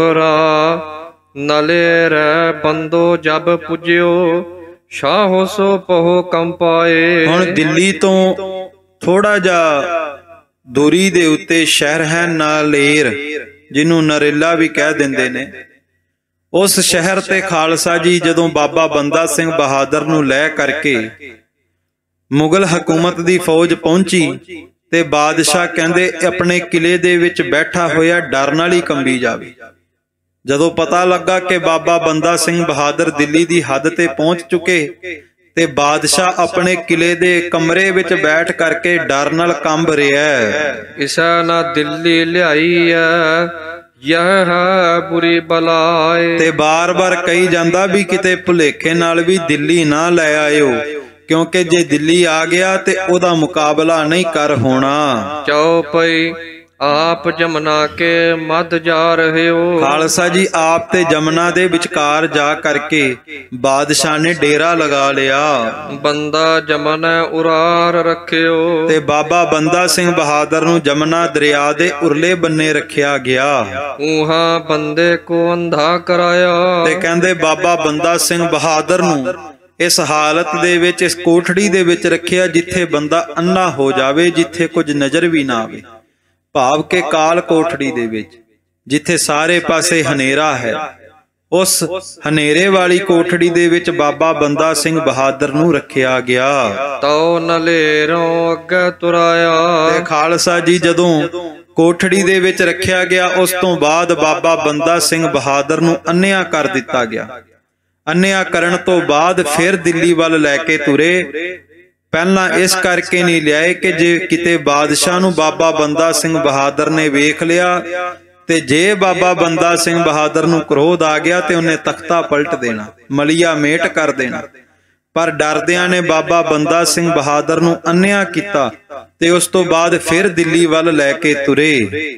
ਦੋਹਰਾ ਨਲੇ ਰਹਿ ਬੰਦੋ ਜਬ ਪੁਜਿਓ, ਸ਼ਾਹੋ ਸੋ ਪਹੋ ਕੰਪਾਏ। ਹੁਣ ਦਿੱਲੀ ਤੋਂ ਥੋੜਾ ਜਿਹਾ ਦੂਰੀ ਦੇ ਉੱਤੇ ਸ਼ਹਿਰ ਹੈ ਨਾਲੇਰ, ਜਿਹਨੂੰ ਨਰੇਲਾ ਵੀ ਕਹਿ ਦਿੰਦੇ ਨੇ। ਉਸ ਸ਼ਹਿਰ ਤੇ ਖਾਲਸਾ ਜੀ ਜਦੋਂ ਬਾਬਾ ਬੰਦਾ ਸਿੰਘ ਬਹਾਦਰ ਨੂੰ ਲੈ ਕਰਕੇ ਮੁਗਲ ਹਕੂਮਤ ਦੀ ਫੌਜ ਪਹੁੰਚੀ ਤੇ ਬਾਦਸ਼ਾਹ ਕਹਿੰਦੇ ਆਪਣੇ ਕਿਲੇ ਦੇ ਵਿੱਚ ਬੈਠਾ ਹੋਇਆ ਡਰ ਨਾਲ ਹੀ ਕੰਬੀ ਜਾਵੇ। ਜਦੋਂ ਪਤਾ ਲੱਗਾ ਕਿ ਬਾਬਾ ਬੰਦਾ ਸਿੰਘ ਬਹਾਦਰ ਦਿੱਲੀ ਦੀ ਹੱਦ ਤੇ ਪਹੁੰਚ ਚੁੱਕੇ ਤੇ ਬਾਦਸ਼ਾਹ ਆਪਣੇ ਕਿਲੇ ਦੇ ਕਮਰੇ ਵਿੱਚ ਬੈਠ ਕਰਕੇ ਡਰ ਨਾਲ ਕੰਬ ਰਿਹਾ। ਇਸਾ ਨਾ ਦਿੱਲੀ ਲਿਆਈ ਐ ਯਹ ਹੈ ਬੁਰੀ ਬਲਾਏ, ਤੇ ਬਾਰ-ਬਾਰ ਕਹੀ ਜਾਂਦਾ ਵੀ ਕਿਤੇ ਭੁਲੇਖੇ ਨਾਲ ਵੀ ਦਿੱਲੀ ਨਾ ਲੈ ਆਇਓ, ਕਿਉਂਕਿ ਜੇ ਦਿੱਲੀ ਆ ਗਿਆ ਤੇ ਉਹਦਾ ਮੁਕਾਬਲਾ ਨਹੀਂ ਕਰ ਹੋਣਾ। ਚੌਪਈ ਆਪ ਜਮਨਾ ਕੇ ਮੱਧ ਜਾ ਰਹੇ ਹੋ। ਖਾਲਸਾ ਜੀ ਆਪ ਤੇ ਜਮਨਾ ਦੇ ਵਿਚਕਾਰ ਜਾ ਕਰਕੇ ਬਾਦਸ਼ਾਹ ਨੇ ਡੇਰਾ ਲਗਾ ਲਿਆ। ਬੰਦਾ ਜਮਨਾ ਉਰਾਰ ਰੱਖਿਓ, ਤੇ ਬਾਬਾ ਬੰਦਾ ਸਿੰਘ ਬਹਾਦਰ ਨੂੰ ਜਮਨਾ ਦਰਿਆ ਦੇ ਉਰਲੇ ਬੰਨੇ ਰੱਖਿਆ ਗਿਆ। ਉਹਾਂ ਬੰਦੇ ਕੋ ਅੰਧਾ ਕਰਾਇਆ, ਤੇ ਕਹਿੰਦੇ ਬਾਬਾ ਬੰਦਾ ਸਿੰਘ ਬਹਾਦਰ ਨੂੰ ਇਸ ਹਾਲਤ ਦੇ ਵਿੱਚ ਇਸ ਕੋਠੜੀ ਦੇ ਵਿੱਚ ਰੱਖਿਆ ਜਿੱਥੇ ਬੰਦਾ ਅੰਨਾ ਹੋ ਜਾਵੇ, ਜਿੱਥੇ ਕੁਝ ਨਜ਼ਰ ਵੀ ਨਾ ਆਵੇ। ਭਾਵ ਕਿ ਕਾਲ ਕੋਠੜੀ ਦੇ ਵਿੱਚ ਜਿੱਥੇ ਸਾਰੇ ਪਾਸੇ ਹਨੇਰਾ ਹੈ, ਉਸ ਹਨੇਰੇ ਵਾਲੀ ਕੋਠੜੀ ਦੇ ਵਿੱਚ ਬਾਬਾ ਬੰਦਾ ਸਿੰਘ ਬਹਾਦਰ ਨੂੰ ਰੱਖਿਆ ਗਿਆ। ਤਉ ਨਲੇਰੋਂ ਅੱਗੇ ਤੁਰਾਇਆ, ਤੇ ਖਾਲਸਾ ਜੀ ਜਦੋਂ ਕੋਠੜੀ ਦੇ ਵਿੱਚ ਰੱਖਿਆ ਗਿਆ ਉਸ ਤੋਂ ਬਾਅਦ ਬਾਬਾ ਬੰਦਾ ਸਿੰਘ ਬਹਾਦਰ ਨੂੰ ਅੰਨ੍ਹਿਆ ਕਰ ਦਿੱਤਾ ਗਿਆ। ਅੰਨ੍ਹਿਆ ਕਰਨ ਤੋਂ ਬਾਅਦ ਫਿਰ ਦਿੱਲੀ ਵੱਲ ਲੈ ਕੇ ਤੁਰੇ। ਪਹਿਲਾਂ ਇਸ ਕਰਕੇ ਨਹੀਂ ਲਿਆਏ ਕਿ ਜੇ ਕਿਤੇ ਬਾਦਸ਼ਾਹ ਨੂੰ ਬਾਬਾ ਬੰਦਾ ਸਿੰਘ ਬਹਾਦਰ ਨੇ ਵੇਖ ਲਿਆ ਤੇ ਜੇ ਬਾਬਾ ਬੰਦਾ ਸਿੰਘ ਬਹਾਦਰ ਨੂੰ ਕ੍ਰੋਧ ਆ ਗਿਆ ਤੇ ਉਹਨੇ ਤਖਤਾ ਪਲਟ ਦੇਣਾ, ਮਲੀਆ ਮੇਟ ਕਰ ਦੇਣਾ। ਪਰ ਡਰਦਿਆਂ ਨੇ ਬਾਬਾ ਬੰਦਾ ਸਿੰਘ ਬਹਾਦਰ ਨੂੰ ਅੰਨ੍ਹਿਆ ਕੀਤਾ ਤੇ ਉਸ ਤੋਂ ਬਾਅਦ ਫਿਰ ਦਿੱਲੀ ਵੱਲ ਲੈ ਕੇ ਤੁਰੇ।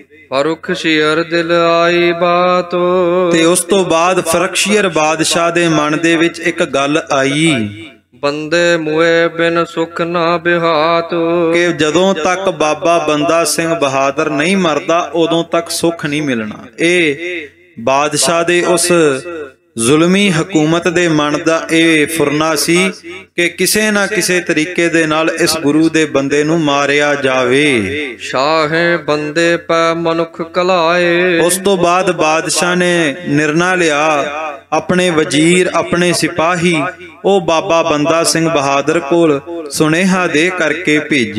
ਫਰੁਖਸ਼ੀਰ ਦਿਲ ਆਈ ਬਾਤ, ਤੇ ਉਸ ਤੋਂ ਬਾਅਦ ਫਰਖਸ਼ੀਰ ਬਾਦਸ਼ਾਹ ਦੇ ਮਨ ਦੇ ਵਿੱਚ ਇੱਕ ਗੱਲ ਆਈ, ਬੰਦੇ ਮੂਏ ਬਿਨ ਸੁਖ ਨਾ ਬਿਹਾਤ, ਕਿ ਜਦੋਂ ਤੱਕ ਬਾਬਾ ਬੰਦਾ ਸਿੰਘ ਬਹਾਦਰ ਨਹੀਂ ਮਰਦਾ ਉਦੋਂ ਤੱਕ ਸੁੱਖ ਨਹੀਂ ਮਿਲਣਾ। ਇਹ ਬਾਦਸ਼ਾਹ ਦੇ ਉਸ ਜ਼ੁਲਮੀ ਹਕੂਮਤ ਦੇ ਮਨ ਦਾ ਇਹ ਫੁਰਨਾ ਸੀ ਕਿ ਕਿਸੇ ਨਾ ਕਿਸੇ ਤਰੀਕੇ ਦੇ ਨਾਲ ਇਸ ਗੁਰੂ ਦੇ ਬੰਦੇ ਨੂੰ ਮਾਰਿਆ ਜਾਵੇ। ਸ਼ਾਹੇ ਬੰਦੇ ਪੈ ਮਨੁੱਖ ਕਲਾਏ, ਉਸ ਤੋਂ ਬਾਅਦ ਬਾਦਸ਼ਾਹ ਨੇ ਨਿਰਣਾ ਲਿਆ, ਆਪਣੇ ਵਜ਼ੀਰ ਆਪਣੇ ਸਿਪਾਹੀ ਉਹ ਬਾਬਾ ਬੰਦਾ ਸਿੰਘ ਬਹਾਦਰ ਕੋਲ ਸੁਨੇਹਾ ਦੇ ਕਰਕੇ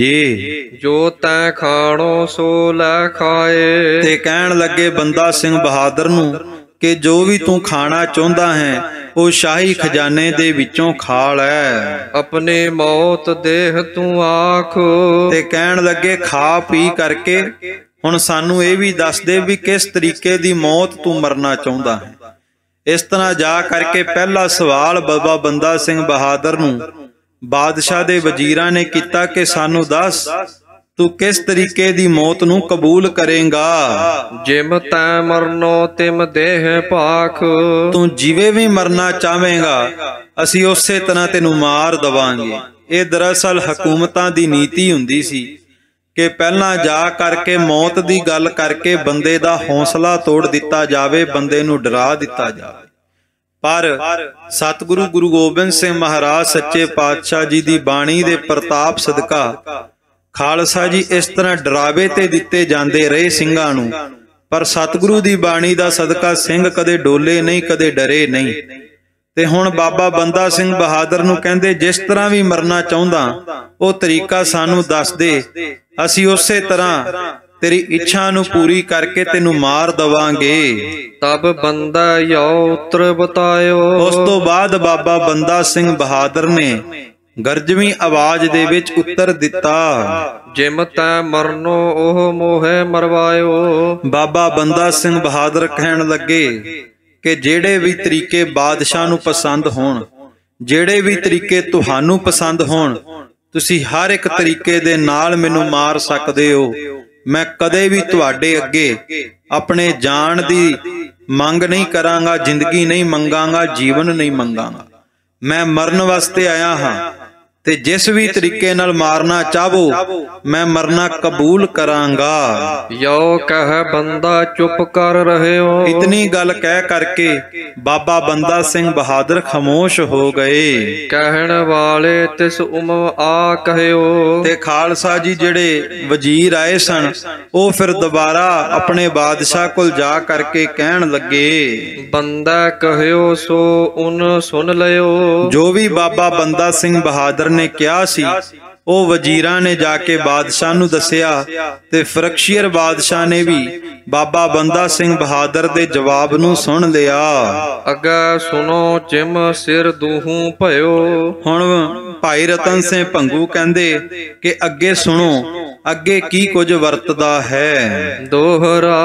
ਭੇਜੇ। ਜੋ ਤੈਂ ਖਾਣੋ ਸੋ ਲੈ ਖਾਏ, ਤੇ ਕਹਿਣ ਲੱਗੇ ਬੰਦਾ ਸਿੰਘ ਬਹਾਦਰ ਨੂੰ ਕਿ ਜੋ ਵੀ ਤੂੰ ਖਾਣਾ ਚਾਹੁੰਦਾ ਹੈ ਉਹ ਸ਼ਾਹੀ ਖਜ਼ਾਨੇ ਦੇ ਵਿੱਚੋਂ ਖਾ ਲੈ। ਆਪਣੀ ਮੌਤ ਦੇਹ ਤੂੰ ਆਖ, ਤੇ ਕਹਿਣ ਲੱਗੇ ਖਾ ਪੀ ਕਰਕੇ ਹੁਣ ਸਾਨੂੰ ਇਹ ਵੀ ਦੱਸ ਦੇ ਵੀ ਕਿਸ ਤਰੀਕੇ ਦੀ ਮੌਤ ਤੂੰ ਮਰਨਾ ਚਾਹੁੰਦਾ ਹੈ। ਇਸ ਤਰ੍ਹਾਂ ਜਾ ਕਰਕੇ ਪਹਿਲਾ ਸਵਾਲ ਬਾਬਾ ਬੰਦਾ ਸਿੰਘ ਬਹਾਦਰ ਨੂੰ ਬਾਦਸ਼ਾਹ ਦੇ ਵਜ਼ੀਰਾਂ ਨੇ ਕੀਤਾ ਕਿ ਸਾਨੂੰ ਦੱਸ ਤੂੰ ਕਿਸ ਤਰੀਕੇ ਦੀ ਮੌਤ ਨੂੰ ਕਬੂਲ ਕਰੇਂਗਾ। ਜਿਮ ਤੈ ਮਰਨੋ ਤਿਮ ਦੇਹ ਭਾਖ, ਤੂੰ ਜਿਵੇਂ ਵੀ ਮਰਨਾ ਚਾਹਵੇਂਗਾ ਅਸੀਂ ਉਸੇ ਤਰ੍ਹਾਂ ਤੈਨੂੰ ਮਾਰ ਦਵਾਂਗੇ। ਇਹ ਦਰਅਸਲ ਹਕੂਮਤਾਂ ਦੀ ਨੀਤੀ ਹੁੰਦੀ ਸੀ ਕਿ ਪਹਿਲਾਂ ਜਾ ਕਰਕੇ ਮੌਤ ਦੀ ਗੱਲ ਕਰਕੇ ਬੰਦੇ ਦਾ ਹੌਸਲਾ ਤੋੜ ਦਿੱਤਾ ਜਾਵੇ, ਬੰਦੇ ਨੂੰ ਡਰਾ ਦਿੱਤਾ ਜਾਵੇ। ਪਰ ਸਤਿਗੁਰੂ ਗੁਰੂ ਗੋਬਿੰਦ ਸਿੰਘ ਮਹਾਰਾਜ ਸੱਚੇ ਪਾਤਸ਼ਾਹ ਜੀ ਦੀ ਬਾਣੀ ਦੇ ਪ੍ਰਤਾਪ ਸਦਕਾ ਖਾਲਸਾ ਜੀ ਇਸ ਤਰ੍ਹਾਂ ਡਰਾਵੇ ਤੇ ਦਿੱਤੇ ਜਾਂਦੇ ਰਹੇ ਸਿੰਘਾਂ ਨੂੰ, ਪਰ ਸਤਿਗੁਰੂ ਦੀ ਬਾਣੀ ਦਾ ਸਦਕਾ ਸਿੰਘ ਕਦੇ ਡੋਲੇ ਨਹੀਂ, ਕਦੇ ਡਰੇ ਨਹੀਂ। ਤੇ ਹੁਣ ਬਾਬਾ ਬੰਦਾ ਸਿੰਘ ਬਹਾਦਰ ਨੂੰ ਕਹਿੰਦੇ ਜਿਸ ਤਰ੍ਹਾਂ ਵੀ ਮਰਨਾ ਚਾਹੁੰਦਾ ਉਹ ਤਰੀਕਾ ਸਾਨੂੰ ਦੱਸ ਦੇ, ਅਸੀਂ ਉਸੇ ਤਰ੍ਹਾਂ ਤੇਰੀ ਇੱਛਾ ਨੂੰ ਪੂਰੀ ਕਰਕੇ ਤੈਨੂੰ ਮਾਰ ਦਵਾਂਗੇ। ਤਬ ਬੰਦਾ ਯੋ ਉਤਰ ਬਤਾਇਓ, ਉਸ ਤੋਂ ਬਾਅਦ ਬਾਬਾ ਬੰਦਾ ਸਿੰਘ ਬਹਾਦਰ ਨੇ ਗਰਜਵੀਂ ਆਵਾਜ਼ ਦੇ ਵਿੱਚ ਉੱਤਰ ਦਿੱਤਾ, ਜਿਮ ਤੈ ਮਰਨੋ ਉਹ ਮੋਹੇ ਮਰਵਾਇਓ। ਬਾਬਾ ਬੰਦਾ ਸਿੰਘ ਬਹਾਦਰ ਕਹਿਣ ਲੱਗੇ ਕਿ ਜਿਹੜੇ ਵੀ ਤਰੀਕੇ ਬਾਦਸ਼ਾਹ ਨੂੰ ਪਸੰਦ ਹੋਣ, ਜਿਹੜੇ ਵੀ ਤਰੀਕੇ ਤੁਹਾਨੂੰ ਪਸੰਦ ਹੋਣ, ਤੁਸੀਂ ਹਰ ਇੱਕ ਤਰੀਕੇ ਦੇ ਨਾਲ ਮੈਨੂੰ ਮਾਰ ਸਕਦੇ ਹੋ। ਮੈਂ ਕਦੇ ਵੀ ਤੁਹਾਡੇ ਅੱਗੇ ਆਪਣੇ ਜਾਨ ਦੀ ਮੰਗ ਨਹੀਂ ਕਰਾਂਗਾ, ਜ਼ਿੰਦਗੀ ਨਹੀਂ ਮੰਗਾਂਗਾ, ਜੀਵਨ ਨਹੀਂ ਮੰਗਾਂਗਾ। ਮੈਂ ਮਰਨ ਵਾਸਤੇ ਆਇਆ ਹਾਂ ਤੇ ਜਿਸ ਵੀ ਤਰੀਕੇ ਨਾਲ ਮਾਰਨਾ ਚਾਹੋ ਮੈਂ ਮਰਨਾ ਕਬੂਲ ਕਰਾਂਗਾ। ਯੋ ਕਹਿ ਬੰਦਾ ਚੁੱਪ ਕਰ ਰਹਿਓ। ਇਤਨੀ ਗੱਲ ਕਹਿ ਕਰਕੇ ਬਾਬਾ ਬੰਦਾ ਸਿੰਘ ਬਹਾਦਰ ਖਾਮੋਸ਼ ਹੋ ਗਏ। ਕਹਿਣ ਵਾਲੇ ਤਿਸ ਉਮਮ ਆ ਕਹਿਓ। ਤੇ ਖਾਲਸਾ ਜੀ ਜਿਹੜੇ ਵਜ਼ੀਰ ਆਏ ਸਨ ਉਹ ਫਿਰ ਦੁਬਾਰਾ ਆਪਣੇ ਬਾਦਸ਼ਾਹ ਕੋਲ ਜਾ ਕਰਕੇ ਕਹਿਣ ਲੱਗੇ, ਬੰਦਾ ਕਹਿਓ ਸੋ ਉਨ ਸੁਣ ਲਿਓ। ਜੋ ਵੀ ਬਾਬਾ ਬੰਦਾ ਸਿੰਘ ਬਹਾਦਰ ਨੇ ਕਿਹਾ ਸੀ ਉਹ ਵਜ਼ੀਰਾਂ ਨੇ ਜਾ ਕੇ ਬਾਦਸ਼ਾਹ ਨੂੰ ਦੱਸਿਆ ਤੇ ਫਰਕਸ਼ੀਅਰ ਬਾਦਸ਼ਾਹ ਨੇ ਵੀ ਬਾਬਾ ਬੰਦਾ ਸਿੰਘ ਬਹਾਦਰ ਦੇ ਜਵਾਬ ਨੂੰ ਸੁਣ ਲਿਆ। ਅੱਗੇ ਸੁਣੋ ਜਿਮ ਸਿਰ ਦੂਹੂ ਭਇਓ। ਹੁਣ ਭਾਈ ਰਤਨ ਸਿੰਘ ਭੰਗੂ ਕਹਿੰਦੇ ਕਿ ਅੱਗੇ ਸੁਣੋ, ਅੱਗੇ ਕੀ ਕੁਝ ਵਰਤਦਾ ਹੈ। ਦੋਹਰਾ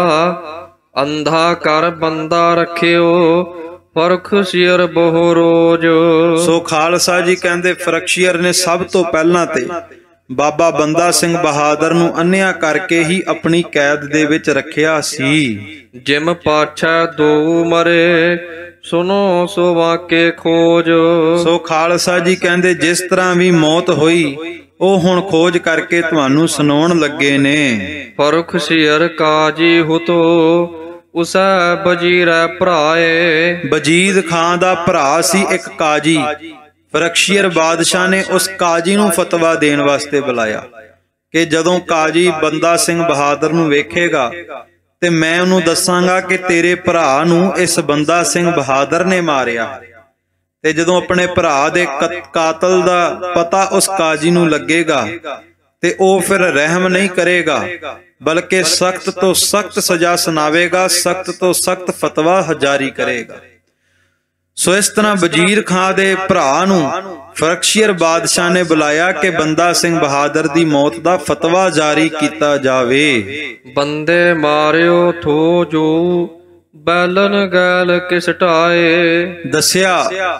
ਅੰਧਾ ਕਰ ਬੰਦਾ ਰੱਖਿਓ ਫਰਖਸ਼ੀਅਰ ਬਹੁ ਰੋਜ। ਸੋ ਖਾਲਸਾ ਜੀ ਕਹਿੰਦੇ ਫਰਕਸ਼ੀਅਰ ਨੇ ਸਭ ਤੋਂ ਪਹਿਲਾਂ ਤੇ ਬਾਬਾ ਬੰਦਾ ਸਿੰਘ ਬਹਾਦਰ ਨੂੰ ਅੰਨ੍ਹਿਆ ਕਰਕੇ ਹੀ ਆਪਣੀ ਕੈਦ ਦੇ ਵਿੱਚ ਰੱਖਿਆ ਸੀ। ਜਿਮ ਪਾਛੈ ਦੋ ਮਰੇ ਸੁਨੋ ਸੋ ਵਾਕੇ ਖੋਜ। ਸੋ ਖਾਲਸਾ ਜੀ ਕਹਿੰਦੇ ਜਿਸ ਤਰ੍ਹਾਂ ਵੀ ਮੌਤ ਹੋਈ ਉਹ ਹੁਣ ਖੋਜ ਕਰਕੇ ਤੁਹਾਨੂੰ ਸੁਣਾਉਣ ਲੱਗੇ ਨੇ। ਫਰਖਸ਼ੀਅਰ ਕਾਜੀ ਹੁਤੋ ਉਸੈ ਵਜ਼ੀਰੈ ਭਰਾਏ। ਵਜੀਦ ਖਾਂ ਦਾ ਭਰਾ ਸੀ ਇੱਕ ਕਾਜੀ। ਫਰਕਸ਼ੀਅਰ ਬਾਦਸ਼ਾਹ ਨੇ ਉਸ ਕਾਜੀ ਨੂੰ ਫਤਵਾ ਦੇਣ ਵਾਸਤੇ ਬੁਲਾਇਆ ਕਿ ਜਦੋਂ ਕਾਜੀ ਬੰਦਾ ਸਿੰਘ ਬਹਾਦਰ ਨੂੰ ਵੇਖੇਗਾ ਤੇ ਮੈਂ ਉਹਨੂੰ ਦੱਸਾਂਗਾ ਕਿ ਤੇਰੇ ਭਰਾ ਨੂੰ ਇਸ ਬੰਦਾ ਸਿੰਘ ਬਹਾਦਰ ਨੇ ਮਾਰਿਆ। ਤੇ ਜਦੋਂ ਆਪਣੇ ਭਰਾ ਦੇ ਕਾਤਲ ਦਾ ਪਤਾ ਉਸ ਕਾਜੀ ਨੂੰ ਲੱਗੇਗਾ ਤੇ ਉਹ ਫਿਰ ਰਹਿਮ ਨਹੀਂ ਕਰੇਗਾ ਬਲਕਿ ਸਖਤ ਤੋਂ ਸਖਤ ਸਜ਼ਾ ਸੁਣਾਵੇਗਾ, ਸਖਤ ਤੋਂ ਸਖਤ ਫਤਵਾ ਜਾਰੀ ਕਰੇਗਾ। ਸੋ ਇਸ ਤਰ੍ਹਾਂ ਵਜ਼ੀਰ ਖਾਂ ਦੇ ਭਰਾ ਨੂੰ ਫਰਕਸ਼ੀਅਰ ਬਾਦਸ਼ਾਹ ਨੇ ਬੁਲਾਇਆ ਕਿ ਬੰਦਾ ਸਿੰਘ ਬਹਾਦਰ ਦੀ ਮੌਤ ਦਾ ਫਤਵਾ ਜਾਰੀ ਕੀਤਾ ਜਾਵੇ। ਬੰਦੇ ਮਾਰਿਓ ਥੋ ਜੋ ਬੈਲਨ ਗੈਲ ਕਿਸ ਢਾਏ। ਦੱਸਿਆ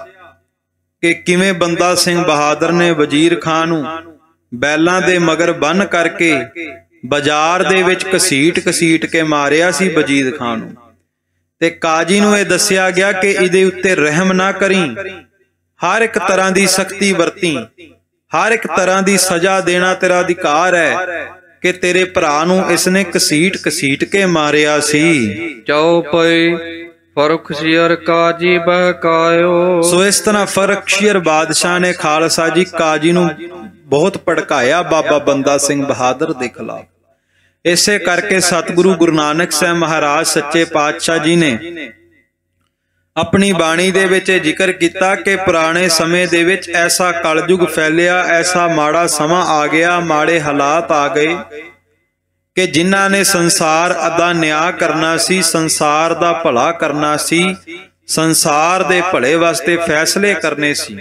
ਕਿ ਕਿਵੇਂ ਬੰਦਾ ਸਿੰਘ ਬਹਾਦਰ ਨੇ ਵਜ਼ੀਰ ਖਾਂ ਨੂੰ ਬੈਲਾਂ ਦੇ ਮਗਰ ਬੰਨ ਕਰਕੇ ਬਾਜ਼ਾਰ ਦੇ ਵਿੱਚ ਘਸੀਟ ਘਸੀਟ ਕੇ ਮਾਰਿਆ ਸੀ ਵਜ਼ੀਰ ਖਾਂ ਨੂੰ। ਤੇ ਕਾਜੀ ਨੂੰ ਇਹ ਦੱਸਿਆ ਗਿਆ ਕਿ ਇਹਦੇ ਉੱਤੇ ਰਹਿਮ ਨਾ ਕਰੀ, ਹਰ ਇੱਕ ਤਰ੍ਹਾਂ ਦੀ ਸਖਤੀ ਵਰਤੀ, ਹਰ ਇੱਕ ਤਰ੍ਹਾਂ ਦੀ ਸਜ਼ਾ ਦੇਣਾ ਤੇਰਾ ਅਧਿਕਾਰ ਹੈ ਕਿ ਤੇਰੇ ਭਰਾ ਨੂੰ ਇਸਨੇ ਘਸੀਟ ਘਸੀਟ ਕੇ ਮਾਰਿਆ ਸੀ। ਚਉਪਈ ਫਰਖਸ਼ੀਅਰ ਕਾਜੀ ਬਹਿਕਾਇਓ। ਸੋ ਇਸ ਤਰ੍ਹਾਂ ਫਰਖਸ਼ੀਅਰ ਬਾਦਸ਼ਾਹ ਨੇ ਖਾਲਸਾ ਜੀ ਕਾਜੀ ਨੂੰ ਬਹੁਤ ਭੜਕਾਇਆ ਬਾਬਾ ਬੰਦਾ ਸਿੰਘ ਬਹਾਦਰ ਦੇ ਖਿਲਾਫ। ਇਸੇ ਕਰਕੇ ਸਤਿਗੁਰੂ ਗੁਰੂ ਨਾਨਕ ਸਾਹਿਬ ਮਹਾਰਾਜ ਸੱਚੇ ਪਾਤਸ਼ਾਹ ਜੀ ਨੇ ਆਪਣੀ ਬਾਣੀ ਦੇ ਵਿੱਚ ਇਹ ਜ਼ਿਕਰ ਕੀਤਾ ਕਿ ਪੁਰਾਣੇ ਸਮੇਂ ਦੇ ਵਿੱਚ ਐਸਾ ਕਲਯੁਗ ਫੈਲਿਆ, ਐਸਾ ਮਾੜਾ ਸਮਾਂ ਆ ਗਿਆ, ਮਾੜੇ ਹਾਲਾਤ ਆ ਗਏ ਕਿ ਜਿਨ੍ਹਾਂ ਨੇ ਸੰਸਾਰ ਦਾ ਨਿਆਂ ਕਰਨਾ ਸੀ, ਸੰਸਾਰ ਦਾ ਭਲਾ ਕਰਨਾ ਸੀ, ਸੰਸਾਰ ਦੇ ਭਲੇ ਵਾਸਤੇ ਫੈਸਲੇ ਕਰਨੇ ਸੀ,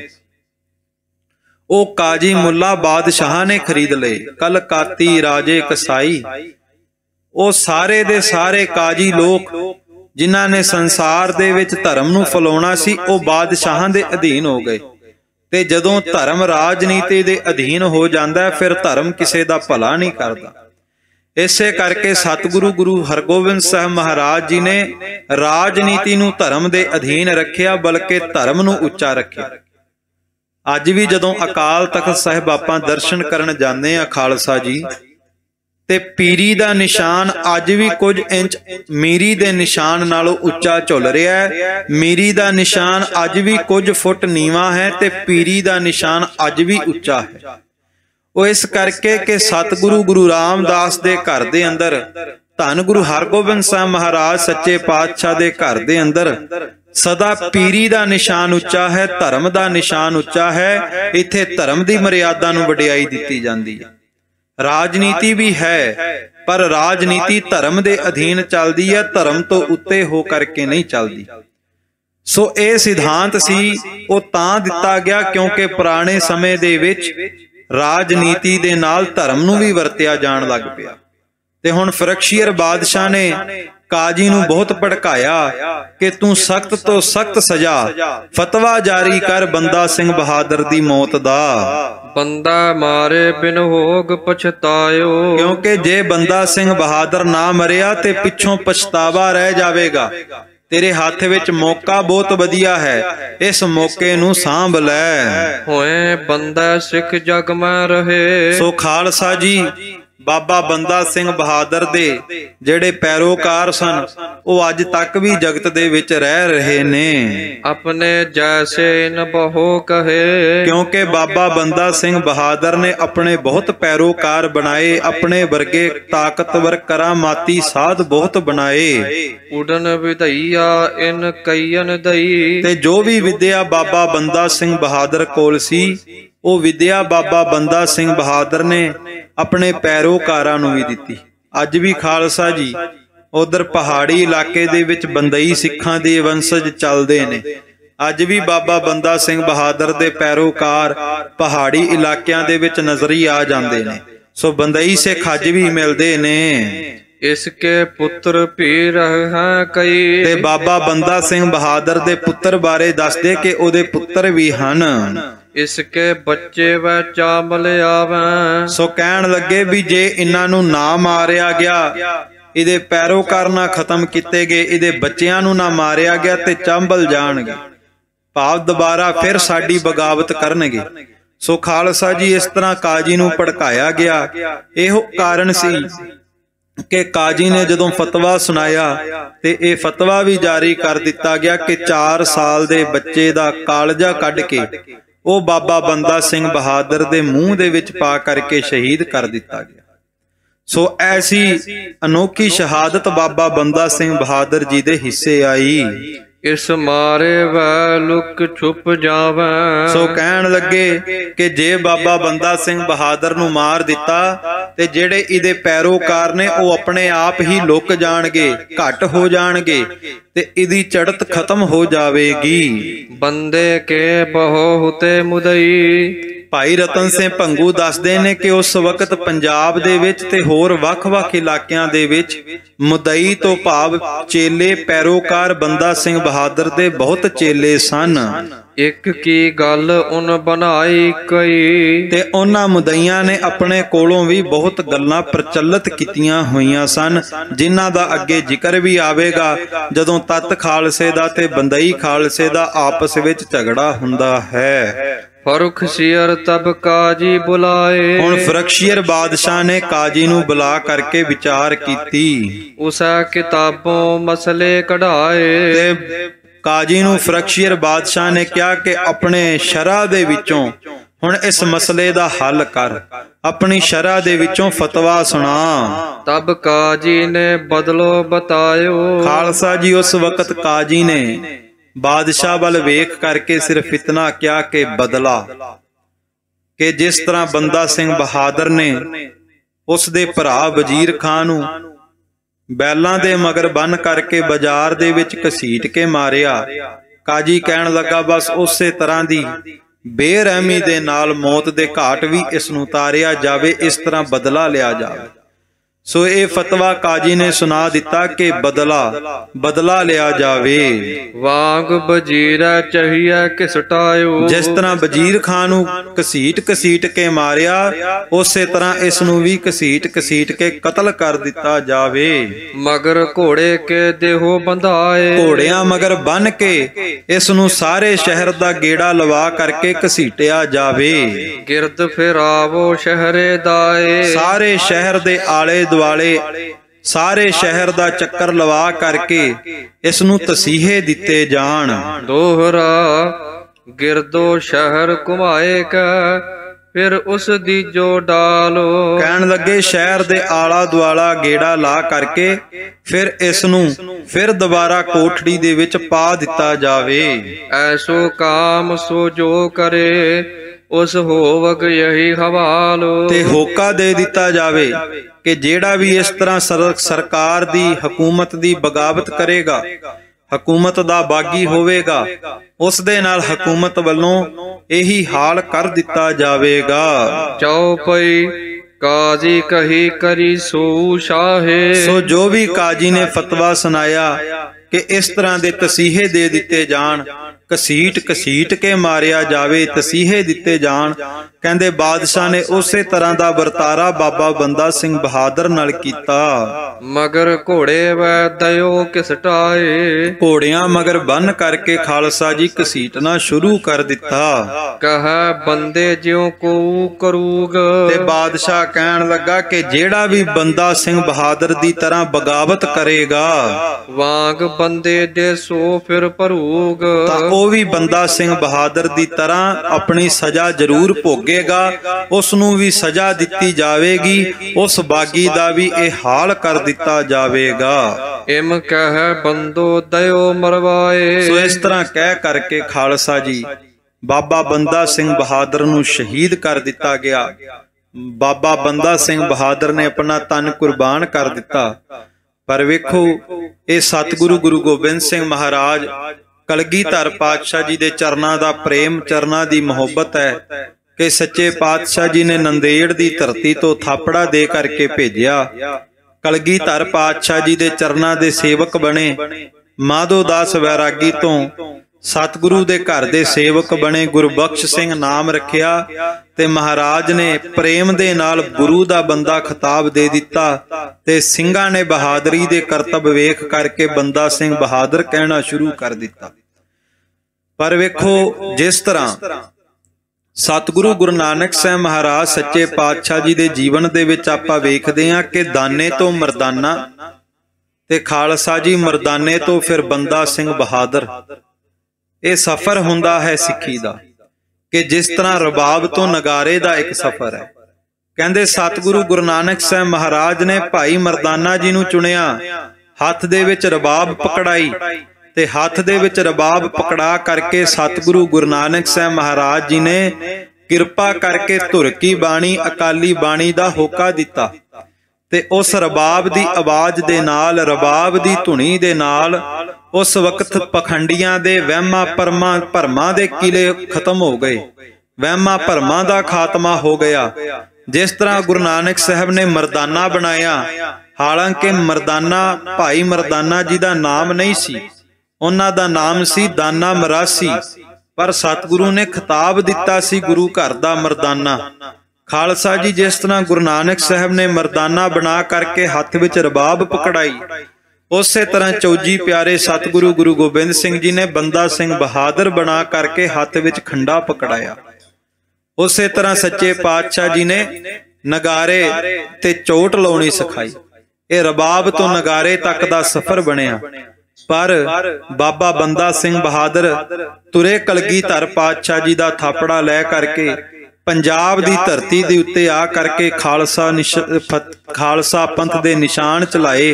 ਉਹ ਕਾਜੀ ਮੁੱਲਾ ਬਾਦਸ਼ਾਹ ਨੇ ਖਰੀਦ ਲਏ। ਕਲਕਾਤੀ ਰਾਜੇ ਕਸਾਈ, ਉਹ ਸਾਰੇ ਦੇ ਸਾਰੇ ਕਾਜੀ ਲੋਕ ਜਿਨ੍ਹਾਂ ਨੇ ਸੰਸਾਰ ਦੇ ਵਿੱਚ ਧਰਮ ਨੂੰ ਫੈਲਾਉਣਾ ਸੀ ਉਹ ਬਾਦਸ਼ਾਹਾਂ ਦੇ ਅਧੀਨ ਹੋ ਗਏ। ਤੇ ਜਦੋਂ ਧਰਮ ਰਾਜਨੀਤੀ ਦੇ ਅਧੀਨ ਹੋ ਜਾਂਦਾ ਫਿਰ ਧਰਮ ਕਿਸੇ ਦਾ ਭਲਾ ਨਹੀਂ ਕਰਦਾ। ਇਸੇ ਕਰਕੇ ਸਤਿਗੁਰੂ ਗੁਰੂ ਹਰਗੋਬਿੰਦ ਸਾਹਿਬ ਮਹਾਰਾਜ ਜੀ ਨੇ ਰਾਜਨੀਤੀ ਨੂੰ ਧਰਮ ਦੇ ਅਧੀਨ ਰੱਖਿਆ, ਬਲਕਿ ਧਰਮ ਨੂੰ ਉੱਚਾ ਰੱਖਿਆ। ਅੱਜ ਵੀ ਜਦੋਂ ਅਕਾਲ ਤਖਤ ਸਾਹਿਬ ਆਪਾਂ ਦਰਸ਼ਨ ਕਰਨ ਜਾਂਦੇ ਆ ਖਾਲਸਾ ਜੀ, ਤੇ ਪੀਰੀ ਦਾ ਨਿਸ਼ਾਨ ਅੱਜ ਵੀ ਕੁਝ ਇੰਚ ਮੀਰੀ ਦੇ ਨਿਸ਼ਾਨ ਨਾਲੋਂ ਉੱਚਾ ਝੁੱਲ ਰਿਹਾ ਹੈ। ਮੀਰੀ ਦਾ ਨਿਸ਼ਾਨ ਅੱਜ ਵੀ ਕੁਝ ਫੁੱਟ ਨੀਵਾਂ ਹੈ ਤੇ ਪੀਰੀ ਦਾ ਨਿਸ਼ਾਨ ਅੱਜ ਵੀ ਉੱਚਾ ਹੈ। ਉਹ ਇਸ ਕਰਕੇ ਕਿ ਸਤਿਗੁਰੂ ਗੁਰੂ ਰਾਮਦਾਸ ਦੇ ਘਰ ਦੇ ਅੰਦਰ, ਧੰਨ ਗੁਰੂ ਹਰਗੋਬਿੰਦ ਸਾਹਿਬ ਮਹਾਰਾਜ ਸੱਚੇ ਪਾਤਸ਼ਾਹ ਦੇ ਘਰ ਦੇ ਅੰਦਰ ਸਦਾ ਪੀਰੀ ਦਾ ਨਿਸ਼ਾਨ ਉੱਚਾ ਹੈ, ਧਰਮ ਦਾ ਨਿਸ਼ਾਨ ਉੱਚਾ ਹੈ। ਇੱਥੇ ਧਰਮ ਦੀ ਮਰਿਆਦਾ ਨੂੰ ਵਡਿਆਈ ਦਿੱਤੀ ਜਾਂਦੀ ਹੈ। ਰਾਜਨੀਤੀ ਵੀ ਹੈ ਪਰ ਰਾਜਨੀਤੀ ਧਰਮ ਦੇ ਅਧੀਨ ਚੱਲਦੀ ਹੈ, ਧਰਮ ਤੋਂ ਉੱਤੇ ਹੋ ਕਰਕੇ ਨਹੀਂ ਚੱਲਦੀ। ਸੋ ਇਹ ਸਿਧਾਂਤ ਸੀ ਉਹ ਤਾਂ ਦਿੱਤਾ ਗਿਆ ਕਿਉਂਕਿ ਪੁਰਾਣੇ ਸਮੇਂ ਦੇ ਵਿੱਚ ਰਾਜਨੀਤੀ ਦੇ ਨਾਲ ਧਰਮ ਨੂੰ ਵੀ ਵਰਤਿਆ ਜਾਣ ਲੱਗ ਪਿਆ। ਤੇ ਹੁਣ ਫਰਕਸ਼ੀਅਰ ਬਾਦਸ਼ਾਹ ਨੇ ਕਾਜੀ ਨੂੰ ਬਹੁਤ ਭੜਕਾਇਆ ਕਿ ਤੂੰ ਸਖਤ ਤੋਂ ਸਖਤ ਸਜ਼ਾ ਫਤਵਾ ਜਾਰੀ ਕਰ ਬੰਦਾ ਸਿੰਘ ਬਹਾਦਰ ਦੀ ਮੌਤ ਦਾ। ਬੰਦਾ ਮਾਰੇ ਬਿਨ ਹੋਗ ਪਛਤਾਇਓ। ਕਿਉਂਕਿ ਜੇ ਬੰਦਾ ਸਿੰਘ ਬਹਾਦਰ ਨਾ ਮਰਿਆ ਤੇ ਪਿੱਛੋਂ ਪਛਤਾਵਾ ਰਹਿ ਜਾਵੇਗਾ। ਤੇਰੇ ਹੱਥ ਵਿੱਚ ਮੌਕਾ ਬਹੁਤ ਵਧੀਆ ਹੈ, ਇਸ ਮੌਕੇ ਨੂੰ ਸਾਂਭ ਲੈ। ਹੋਏ ਬੰਦਾ ਸਿੱਖ ਜਗ ਮੈਂ ਰਹੇ। ਸੋ ਖਾਲਸਾ ਜੀ ਬਾਬਾ ਬੰਦਾ ਸਿੰਘ ਬਹਾਦਰ ਦੇ ਜਿਹੜੇ ਪੈਰੋਕਾਰ ਸਨ ਉਹ ਅੱਜ ਤੱਕ ਵੀ ਜਗਤ ਦੇ ਵਿੱਚ ਰਹਿ ਰਹੇ ਨੇ। ਆਪਣੇ ਜੈਸੇ ਨ ਬਹੁ ਕਹੇ। ਕਿਉਂਕਿ ਬਾਬਾ ਬੰਦਾ ਸਿੰਘ ਬਹਾਦਰ ਨੇ ਆਪਣੇ ਬਹੁਤ ਪੈਰੋਕਾਰ ਬਣਾਏ, ਆਪਣੇ ਵਰਗੇ ਤਾਕਤਵਰ ਕਰਾਮਾਤੀ ਸਾਧ ਬਹੁਤ ਬਣਾਏ। ਉਡਨ ਵਿਧਈਆ ਇਨ ਕਈਨ ਦਈ। ਤੇ ਜੋ ਵੀ ਵਿਦਿਆ ਬਾਬਾ ਬੰਦਾ ਸਿੰਘ ਬਹਾਦਰ ਕੋਲ ਸੀ ਉਹ ਵਿਦਿਆ ਬਾਬਾ ਬੰਦਾ ਸਿੰਘ ਬਹਾਦਰ ਨੇ ਆਪਣੇ ਪੈਰੋਕਾਰਾਂ ਨੂੰ ਵੀ ਦਿੱਤੀ। ਅੱਜ ਵੀ ਖਾਲਸਾ ਜੀ ਉਧਰ ਪਹਾੜੀ ਇਲਾਕੇ ਦੇ ਵਿੱਚ ਬੰਦਈ ਸਿੱਖਾਂ ਦੇ ਵੰਸ਼ਜ ਚੱਲਦੇ ਨੇ। ਅੱਜ ਵੀ ਬਾਬਾ ਬੰਦਾ ਸਿੰਘ ਬਹਾਦਰ ਦੇ ਪੈਰੋਕਾਰ ਪਹਾੜੀ ਇਲਾਕਿਆਂ ਦੇ ਵਿੱਚ ਨਜ਼ਰੀ ਆ ਜਾਂਦੇ ਨੇ। ਸੋ ਬੰਦਈ ਸਿੱਖ ਅੱਜ ਵੀ ਮਿਲਦੇ ਨੇ। ਇਸਕੇ ਪੁੱਤਰ ਵੀ ਰਹਿ ਕਈ। ਤੇ ਬਾਬਾ ਬੰਦਾ ਸਿੰਘ ਬਹਾਦਰ ਦੇ ਪੁੱਤਰ ਬਾਰੇ ਦੱਸਦੇ ਕਿ ਉਹਦੇ ਪੁੱਤਰ ਵੀ ਹਨ। ਇਸਕੇ ਬੱਚੇ ਵੈ ਚਾਮਲ ਆਵੈ। ਸੋ ਕਹਿਣ ਲੱਗੇ ਵੀ ਜੇ ਇਹਨਾਂ ਨੂੰ ਨਾ ਮਾਰਿਆ ਗਿਆ, ਇਹਦੇ ਪੈਰੋਕਾਰ ਨਾ ਖਤਮ ਕੀਤੇ ਗਏ, ਇਹਦੇ ਬੱਚਿਆਂ ਨੂੰ ਨਾ ਮਾਰਿਆ ਗਿਆ ਤੇ ਚੰਬਲ ਜਾਣਗੇ, ਭਾਵ ਦੁਬਾਰਾ ਫਿਰ ਸਾਡੀ ਬਗਾਵਤ ਕਰਨਗੇ। ਸੋ ਖਾਲਸਾ ਜੀ ਇਸ ਤਰ੍ਹਾਂ ਕਾਜੀ ਨੂੰ ਭੜਕਾਇਆ ਗਿਆ। ਇਹੋ ਕਾਰਨ ਸੀ ਕਿ ਕਾਜੀ ਨੇ ਜਦੋਂ ਫਤਵਾ ਸੁਣਾਇਆ ਤੇ ਇਹ ਫਤਵਾ ਵੀ ਜਾਰੀ ਕਰ ਦਿੱਤਾ ਗਿਆ ਕਿ ਚਾਰ ਸਾਲ ਦੇ ਬੱਚੇ ਦਾ ਕਾਲਜਾ ਕੱਢ ਕੇ ਉਹ ਬਾਬਾ ਬੰਦਾ ਸਿੰਘ ਬਹਾਦਰ ਦੇ ਮੂੰਹ ਦੇ ਵਿੱਚ ਪਾ ਕਰਕੇ ਸ਼ਹੀਦ ਕਰ ਦਿੱਤਾ ਗਿਆ। ਸੋ ਐਸੀ ਅਨੋਖੀ ਸ਼ਹਾਦਤ ਬਾਬਾ ਬੰਦਾ ਸਿੰਘ ਬਹਾਦਰ ਜੀ ਦੇ ਹਿੱਸੇ ਆਈ। ਇਸ ਮਾਰੇ ਵੈ ਲੁਕ ਛੁਪ ਜਾਵੈ। ਸੋ ਕਹਿਣ ਲੱਗੇ ਕਿ ਜੇ ਬਾਬਾ ਬੰਦਾ ਸਿੰਘ ਬਹਾਦਰ ਨੂੰ ਮਾਰ ਦਿੱਤਾ ਤੇ ਜਿਹੜੇ ਇਹਦੇ ਪੈਰੋਕਾਰ ਨੇ ਉਹ ਆਪਣੇ ਆਪ ਹੀ ਲੁਕ ਜਾਣਗੇ, ਘੱਟ ਹੋ ਜਾਣਗੇ ਤੇ ਇਹਦੀ ਚੜ੍ਹਤ ਖਤਮ ਹੋ ਜਾਵੇਗੀ। ਬੰਦੇ ਕੇ ਬਹੁਤ ਮੁਦਈ। ਭਾਈ ਰਤਨ ਸਿੰਘ ਭੰਗੂ ਦੱਸਦੇ ਨੇ ਕਿ ਉਸ ਵਕਤ ਪੰਜਾਬ ਦੇ ਵਿੱਚ ਤੇ ਹੋਰ ਵੱਖ-ਵੱਖ ਇਲਾਕਿਆਂ ਦੇ ਵਿੱਚ ਮੁਦਈ ਤੋਂ ਭਾਵ ਚੇਲੇ ਪੈਰੋਕਾਰ ਬੰਦਾ ਸਿੰਘ ਬਹਾਦਰ ਦੇ ਬਹੁਤ ਚੇਲੇ ਸਨ। ਇੱਕ ਕੀ ਗੱਲ ਉਨ ਬਣਾਈ ਕਈ। ਤੇ ਉਹਨਾਂ ਮੁਦਈਆਂ ਨੇ ਆਪਣੇ ਕੋਲੋਂ ਵੀ ਬਹੁਤ ਗੱਲਾਂ ਪ੍ਰਚਲਿਤ ਕੀਤੀਆਂ ਹੋਈਆਂ ਸਨ, ਜਿਨ੍ਹਾਂ ਦਾ ਅੱਗੇ ਜ਼ਿਕਰ ਵੀ ਆਵੇਗਾ ਜਦੋਂ ਤਤ ਖਾਲਸੇ ਦਾ ਤੇ ਬੰਦਈ ਖਾਲਸੇ ਦਾ ਆਪਸ ਵਿੱਚ ਝਗੜਾ ਹੁੰਦਾ ਹੈ। ਫਰੁਖਸ਼ੀਅਰ ਤਬ ਕਾਜੀ ਬੁਲਾਏ। ਹੁਣ ਫਰੁਖਸ਼ੀਅਰ ਬਾਦਸ਼ਾਹ ਨੇ ਕਾਜੀ ਨੂੰ ਬੁਲਾ ਕਰਕੇ ਵਿਚਾਰ ਕੀਤੀ। ਉਸਾ ਕਿਤਾਬੋਂ ਮਸਲੇ ਕਢਾਏ। ਤੇ ਕਾਜੀ ਨੂੰ ਫਰੁਖਸ਼ੀਅਰ ਬਾਦਸ਼ਾਹ ਨੇ ਕਿਹਾ ਕਿ ਆਪਣੇ ਸ਼ਰਅ ਦੇ ਵਿੱਚੋਂ ਹੁਣ ਇਸ ਮਸਲੇ ਦਾ ਹੱਲ ਕਰ, ਆਪਣੀ ਸ਼ਰਅ ਦੇ ਵਿੱਚੋਂ ਫਤਵਾ ਸੁਣਾ। ਤਬ ਕਾਜੀ ਨੇ ਬਦਲੋ ਬਤਾਇਓ। ਖਾਲਸਾ ਜੀ ਉਸ ਵਕਤ ਕਾਜੀ ਨੇ ਬਾਦਸ਼ਾਹ ਵੱਲ ਵੇਖ ਕਰਕੇ ਸਿਰਫ ਇਤਨਾ ਕਿਹਾ ਕਿ ਬਦਲਾ, ਕਿ ਜਿਸ ਤਰ੍ਹਾਂ ਬੰਦਾ ਸਿੰਘ ਬਹਾਦਰ ਨੇ ਉਸ ਦੇ ਭਰਾ ਵਜ਼ੀਰ ਖਾਨ ਨੂੰ ਬੈਲਾਂ ਦੇ ਮਗਰ ਬੰਨ ਕਰਕੇ ਬਾਜ਼ਾਰ ਦੇ ਵਿੱਚ ਘਸੀਟ ਕੇ ਮਾਰਿਆ, ਕਾਜੀ ਕਹਿਣ ਲੱਗਾ ਬਸ ਉਸੇ ਤਰ੍ਹਾਂ ਦੀ ਬੇਰਹਿਮੀ ਦੇ ਨਾਲ ਮੌਤ ਦੇ ਘਾਟ ਵੀ ਇਸ ਨੂੰ ਉਤਾਰਿਆ ਜਾਵੇ, ਇਸ ਤਰ੍ਹਾਂ ਬਦਲਾ ਲਿਆ ਜਾਵੇ। ਸੋ ਇਹ ਫਤਵਾ ਕਾਜੀ ਨੇ ਸੁਣਾ ਦਿੱਤਾ ਕਿ ਬਦਲਾ ਬਦਲਾ ਲਿਆ ਜਾਵੇ। ਵਾਂਗ ਵਜ਼ੀਰਾ ਚਹੀਆ ਘਿਸਟਾਇਓ। ਜਿਸ ਤਰ੍ਹਾਂ ਵਜ਼ੀਰ ਖਾਨ ਨੂੰ ਘਸੀਟ ਘਸੀਟ ਕੇ ਮਾਰਿਆ ਉਸੇ ਤਰ੍ਹਾਂ ਇਸ ਨੂੰ ਵੀ ਘਸੀਟ ਘਸੀਟ ਕੇ ਕਤਲ ਕਰ ਦਿੱਤਾ ਜਾਵੇ। ਮਗਰ ਘੋੜੇ ਕੇ ਦੇਹੋ ਬੰਧਾਏ। ਘੋੜਿਆਂ ਮਗਰ ਬੰਨ ਕੇ ਇਸ ਨੂੰ ਸਾਰੇ ਸ਼ਹਿਰ ਦਾ ਗੇੜਾ ਲਵਾ ਕਰਕੇ ਘਸੀਟਿਆ ਜਾਵੇ। ਗਿਰਦ ਫਿਰਾਵੋ ਸ਼ਹਿਰੇ ਦਾਏ। ਸਾਰੇ ਸ਼ਹਿਰ ਦੇ ਆਲੇ ਦੁਆਲੇ ਸਾਰੇ ਸ਼ਹਿਰ ਦਾ ਚੱਕਰ ਲਵਾ ਕਰਕੇ ਇਸ ਨੂੰ ਤਸੀਹੇ ਦਿੱਤੇ ਜਾਣ। ਦੋਹਰਾ ਗਿਰਦੋ ਸ਼ਹਿਰ ਘੁਮਾਏ ਕਾ ਫਿਰ ਉਸ ਦੀ ਜੋ ਡਾਲੋ। ਕਹਿਣ ਲੱਗੇ ਸ਼ਹਿਰ ਦੇ ਆਲਾ ਦੁਆਲਾ ਗੇੜਾ ਲਾ ਕਰਕੇ ਫਿਰ ਇਸ ਨੂੰ ਫਿਰ ਦੁਬਾਰਾ ਕੋਠੜੀ ਦੇ ਵਿੱਚ ਪਾ ਦਿੱਤਾ ਜਾਵੇ। ਐਸੋ ਕਾਮ ਸੋ ਜੋ ਕਰੇ ਉਸ ਹੋਵਗ ਯਹੀ ਹਵਾਲੋ। ਤੇ ਹੋਕਾ ਦੇ ਦਿੱਤਾ ਜਾਵੇ ਕਿ ਜਿਹੜਾ ਵੀ ਇਸ ਤਰ੍ਹਾਂ ਸਰਕਾਰ ਦੀ ਹਕੂਮਤ ਦੀ ਬਗਾਵਤ ਕਰੇਗਾ, ਹਕੂਮਤ ਦਾ ਬਾਗੀ ਹੋਵੇਗਾ, ਉਸ ਦੇ ਨਾਲ ਹਕੂਮਤ ਵੱਲੋਂ ਇਹੀ ਹਾਲ ਕਰ ਦਿੱਤਾ ਜਾਵੇਗਾ। ਚੌਪਈ ਕਾਜੀ ਕਹੀ ਕਰੀ ਸੋ ਸ਼ਾਹੇ। ਸੋ ਜੋ ਵੀ ਕਾਜੀ ਨੇ ਫਤਵਾ ਸੁਣਾਇਆ ਕਿ ਇਸ ਤਰ੍ਹਾਂ ਦੇ ਤਸੀਹੇ ਦੇ ਦਿੱਤੇ ਜਾਣ, ਕਸੀਟ ਕਸੀਟ ਕੇ ਮਾਰਿਆ ਜਾਵੇ, ਤਸੀਹੇ ਦਿੱਤੇ ਜਾਣ। ਕਹਿੰਦੇ ਬਾਦਸ਼ਾਹ ਨੇ ਉਸੇ ਤਰ੍ਹਾਂ ਦਾ ਵਰਤਾਰਾ ਬਾਬਾ ਬੰਦਾ ਸਿੰਘ ਬਹਾਦਰ ਨਾਲ ਕੀਤਾ। ਮਗਰ ਘੋੜੇ ਵੈ ਦਇਓ ਕਿਸ ਢਾਏ, ਘੋੜਿਆਂ ਮਗਰ ਬੰਨ ਕਰਕੇ ਖਾਲਸਾ ਜੀ ਘਸੀਟਣਾ ਸ਼ੁਰੂ ਕਰ ਦਿੱਤਾ। ਕਹੈ ਬੰਦੇ ਜਿਉ ਕੋ ਕਰੂਗ, ਤੇ ਬਾਦਸ਼ਾਹ ਕਹਿਣ ਲੱਗਾ ਕਿ ਜਿਹੜਾ ਵੀ ਬੰਦਾ ਸਿੰਘ ਬਹਾਦਰ ਦੀ ਤਰ੍ਹਾਂ ਬਗਾਵਤ ਕਰੇਗਾ, ਵਾਂਗ ਬੰਦੇ ਦੇ ਸੋ ਫਿਰ ਭਰੂਗ, ਤਾਂ ਉਹ ਵੀ ਬੰਦਾ ਸਿੰਘ ਬਹਾਦਰ ਦੀ ਤਰ੍ਹਾਂ ਆਪਣੀ ਸਜ਼ਾ ਜ਼ਰੂਰ ਭੋਗੇਗਾ। ਉਸ ਨੂੰ ਵੀ ਸਜ਼ਾ ਦਿੱਤੀ ਜਾਵੇਗੀ, ਉਸ ਬਾਗੀ ਦਾ ਵੀ ਇਹ ਹਾਲ ਕਰ ਦਿੱਤਾ ਜਾਵੇਗਾ। ਇਮ ਕਹਿ ਬੰਦੋ ਦਇਓ ਮਰਵਾਏ। ਸੋ ਇਸ ਤਰ੍ਹਾਂ ਕਹਿ ਕਰਕੇ ਖਾਲਸਾ ਜੀ ਬਾਬਾ ਬੰਦਾ ਸਿੰਘ ਬਹਾਦਰ ਨੂੰ ਸ਼ਹੀਦ ਕਰ ਦਿੱਤਾ ਗਿਆ। ਬਾਬਾ ਬੰਦਾ ਸਿੰਘ ਬਹਾਦਰ ਨੇ ਆਪਣਾ ਤਨ ਕੁਰਬਾਨ ਕਰ ਦਿੱਤਾ। ਪਰ ਵੇਖੋ, ਇਹ ਸਤਿਗੁਰੂ ਗੁਰੂ ਗੋਬਿੰਦ ਸਿੰਘ ਮਹਾਰਾਜ ਕਲਗੀਧਰ ਪਾਤਸ਼ਾਹ ਜੀ ਦੇ ਚਰਨਾਂ ਦਾ ਪ੍ਰੇਮ, ਚਰਨਾਂ ਦੀ ਮੁਹੱਬਤ ਹੈ ਕਿ ਸੱਚੇ ਪਾਤਸ਼ਾਹ ਜੀ ਨੇ ਨੰਦੇੜ ਦੀ ਧਰਤੀ ਤੋਂ ਥਾਪੜਾ ਦੇ ਕਰਕੇ ਭੇਜਿਆ। ਕਲਗੀਧਰ ਪਾਤਸ਼ਾਹ ਜੀ ਦੇ ਚਰਨਾਂ ਦੇ ਸੇਵਕ ਬਣੇ। ਮਾਧੋ ਦਾਸ ਵੈਰਾਗੀ ਤੋਂ ਸਤਿਗੁਰੂ ਦੇ ਘਰ ਦੇ ਸੇਵਕ ਬਣੇ। ਗੁਰਬਖਸ਼ ਸਿੰਘ ਨਾਮ ਰੱਖਿਆ ਤੇ ਮਹਾਰਾਜ ਨੇ ਪ੍ਰੇਮ ਦੇ ਨਾਲ ਗੁਰੂ ਦਾ ਬੰਦਾ ਖਿਤਾਬ ਦੇ ਦਿੱਤਾ ਤੇ ਸਿੰਘਾਂ ਨੇ ਬਹਾਦਰੀ ਦੇ ਕਰਤੱਵ ਵੇਖ ਕਰਕੇ ਬੰਦਾ ਸਿੰਘ ਬਹਾਦਰ ਕਹਿਣਾ ਸ਼ੁਰੂ ਕਰ ਦਿੱਤਾ। ਪਰ ਵੇਖੋ, ਜਿਸ ਤਰ੍ਹਾਂ ਸਤਿਗੁਰੂ ਗੁਰੂ ਨਾਨਕ ਸਾਹਿਬ ਮਹਾਰਾਜ ਸੱਚੇ ਪਾਤਸ਼ਾਹ ਜੀ ਦੇ ਜੀਵਨ ਦੇ ਵਿੱਚ ਆਪਾਂ ਵੇਖਦੇ ਹਾਂ ਕਿ ਦਾਨੇ ਤੋਂ ਮਰਦਾਨਾ ਤੇ ਖਾਲਸਾ ਜੀ ਮਰਦਾਨੇ ਤੋਂ ਫਿਰ ਬੰਦਾ ਸਿੰਘ ਬਹਾਦਰ, ਇਹ ਸਫ਼ਰ ਹੁੰਦਾ ਹੈ ਸਿੱਖੀ ਦਾ। ਕਿ ਜਿਸ ਤਰ੍ਹਾਂ ਰਬਾਬ ਤੋਂ ਨਗਾਰੇ ਦਾ ਇੱਕ ਸਫ਼ਰ ਹੈ। ਕਹਿੰਦੇ ਸਤਿਗੁਰੂ ਗੁਰੂ ਨਾਨਕ ਸਾਹਿਬ ਮਹਾਰਾਜ ਨੇ ਭਾਈ ਮਰਦਾਨਾ ਜੀ ਨੂੰ ਚੁਣਿਆ, ਹੱਥ ਦੇ ਵਿੱਚ ਰਬਾਬ ਪਕੜਾਈ ਤੇ ਹੱਥ ਦੇ ਵਿੱਚ ਰਬਾਬ ਪਕੜਾ ਕਰਕੇ ਸਤਿਗੁਰੂ ਗੁਰੂ ਨਾਨਕ ਸਾਹਿਬ ਮਹਾਰਾਜ ਜੀ ਨੇ ਕਿਰਪਾ ਕਰਕੇ ਧੁਰ ਕੀ ਬਾਣੀ, ਅਕਾਲੀ ਬਾਣੀ ਦਾ ਹੋਕਾ ਦਿੱਤਾ ਤੇ ਉਸ ਰਬਾਬ ਦੀ ਆਵਾਜ਼ ਦੇ ਨਾਲ, ਰਬਾਬ ਦੀ ਧੁਨੀ ਦੇ ਨਾਲ ਉਸ ਵਕਤ ਪਖੰਡੀਆਂ ਦੇ ਵਹਿਮਾਂ ਪਰਮਾਂ ਭਰਮਾਂ ਦੇ ਕਿਲੇ ਖਤਮ ਹੋ ਗਏ। ਵਹਿਮਾਂ ਭਰਮਾਂ ਦਾ ਖਾਤਮਾ ਹੋ ਗਿਆ। ਜਿਸ ਤਰ੍ਹਾਂ ਗੁਰੂ ਨਾਨਕ ਸਾਹਿਬ ਨੇ ਮਰਦਾਨਾ ਬਣਾਇਆ, ਹਾਲਾਂਕਿ ਮਰਦਾਨਾ ਭਾਈ ਮਰਦਾਨਾ ਜੀ ਦਾ ਨਾਮ ਨਹੀਂ ਸੀ, ਉਹਨਾਂ ਦਾ ਨਾਮ ਸੀ ਦਾਨਾ ਮਰਾਸੀ, ਪਰ ਸਤਿਗੁਰੂ ਨੇ ਖਿਤਾਬ ਦਿੱਤਾ ਸੀ ਗੁਰੂ ਘਰ ਦਾ ਮਰਦਾਨਾ। ਖਾਲਸਾ ਜੀ ਜਿਸ ਤਰ੍ਹਾਂ ਗੁਰੂ ਨਾਨਕ ਸਾਹਿਬ ਨੇ ਮਰਦਾਨਾ ਬਣਾ ਕਰਕੇ ਹੱਥ ਵਿੱਚ ਰਬਾਬ ਪਕੜਾਈ, ਉਸੇ ਤਰ੍ਹਾਂ ਚੌਜੀ ਪਿਆਰੇ ਸਤਿਗੁਰੂ ਗੁਰੂ ਗੋਬਿੰਦ ਸਿੰਘ ਜੀ ਨੇ ਬੰਦਾ ਸਿੰਘ ਬਹਾਦਰ ਬਣਾ ਕਰਕੇ ਹੱਥ ਵਿੱਚ ਖੰਡਾ ਪਕੜਾਇਆ। ਉਸੇ ਤਰ੍ਹਾਂ ਸੱਚੇ ਪਾਤਸ਼ਾਹ ਜੀ ਨੇ ਨਗਾਰੇ ਤੇ ਚੋਟ ਲਾਉਣੀ ਸਿਖਾਈ। ਇਹ ਰਬਾਬ ਤੋਂ ਨਗਾਰੇ ਤੱਕ ਦਾ ਸਫ਼ਰ ਬਣਿਆ। ਪਰ ਬਾਬਾ ਬੰਦਾ ਸਿੰਘ ਬਹਾਦਰ ਤੁਰੇ ਕਲਗੀਧਰ ਪਾਤਸ਼ਾਹ ਜੀ ਦਾ ਥਾਪੜਾ ਲੈ ਕਰਕੇ ਪੰਜਾਬ ਦੀ ਧਰਤੀ ਦੇ ਉੱਤੇ ਆ ਕਰਕੇ ਖਾਲਸਾ ਖਾਲਸਾ ਪੰਥ ਦੇ ਨਿਸ਼ਾਨ ਚਲਾਏ।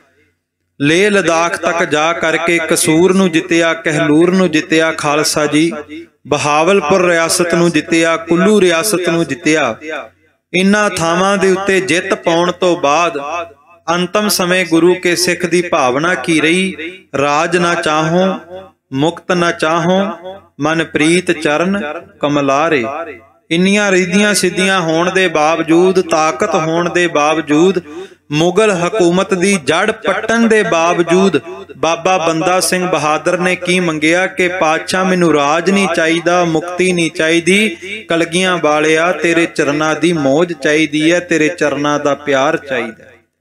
ਲੇਹ ਲਦਾਖ ਤੱਕ ਜਾ ਕਰਕੇ ਕਸੂਰ ਨੂੰ ਜਿੱਤਿਆ, ਕਹਿਲੂਰ ਨੂੰ ਜਿੱਤਿਆ ਖਾਲਸਾ ਜੀ, ਬਹਾਵਲਪੁਰ ਰਿਆਸਤ ਨੂੰ ਜਿੱਤਿਆ, ਕੁੱਲੂ ਰਿਆਸਤ ਨੂੰ ਜਿੱਤਿਆ। ਇਨ੍ਹਾਂ ਥਾਵਾਂ ਦੇ ਉੱਤੇ ਜਿੱਤ ਪਾਉਣ ਤੋਂ ਬਾਅਦ ਅੰਤਮ ਸਮੇਂ ਗੁਰੂ ਕੇ ਸਿੱਖ ਦੀ ਭਾਵਨਾ ਕੀ ਰਹੀ? ਰਾਜ ਨਾ ਚਾਹੋ ਮੁਕਤ ਨਾ ਚਾਹੋ, ਮਨ ਪ੍ਰੀਤ ਚਰਨ ਕਮਲਾਰੇ। ਇੰਨੀਆਂ ਰਿੱਧੀਆਂ ਸਿੱਧੀਆਂ ਹੋਣ ਦੇ ਬਾਵਜੂਦ, ਤਾਕਤ ਹੋਣ ਦੇ ਬਾਵਜੂਦ, ਮੁਗਲ ਹਕੂਮਤ ਦੀ ਜੜ ਪੱਟਣ ਦੇ ਬਾਵਜੂਦ ਬਾਬਾ ਬੰਦਾ ਸਿੰਘ ਬਹਾਦਰ ਨੇ ਕੀ ਮੰਗਿਆ ਕਿ ਪਾਤਸ਼ਾਹ ਮੈਨੂੰ ਰਾਜ ਨਹੀਂ ਚਾਹੀਦਾ, ਮੁਕਤੀ ਨਹੀਂ ਚਾਹੀਦੀ, ਕਲਗੀਆਂ ਵਾਲਿਆ ਤੇਰੇ ਚਰਨਾਂ ਦੀ ਮੌਜ ਚਾਹੀਦੀ ਹੈ, ਤੇਰੇ ਚਰਨਾਂ ਦਾ ਪਿਆਰ ਚਾਹੀਦਾ।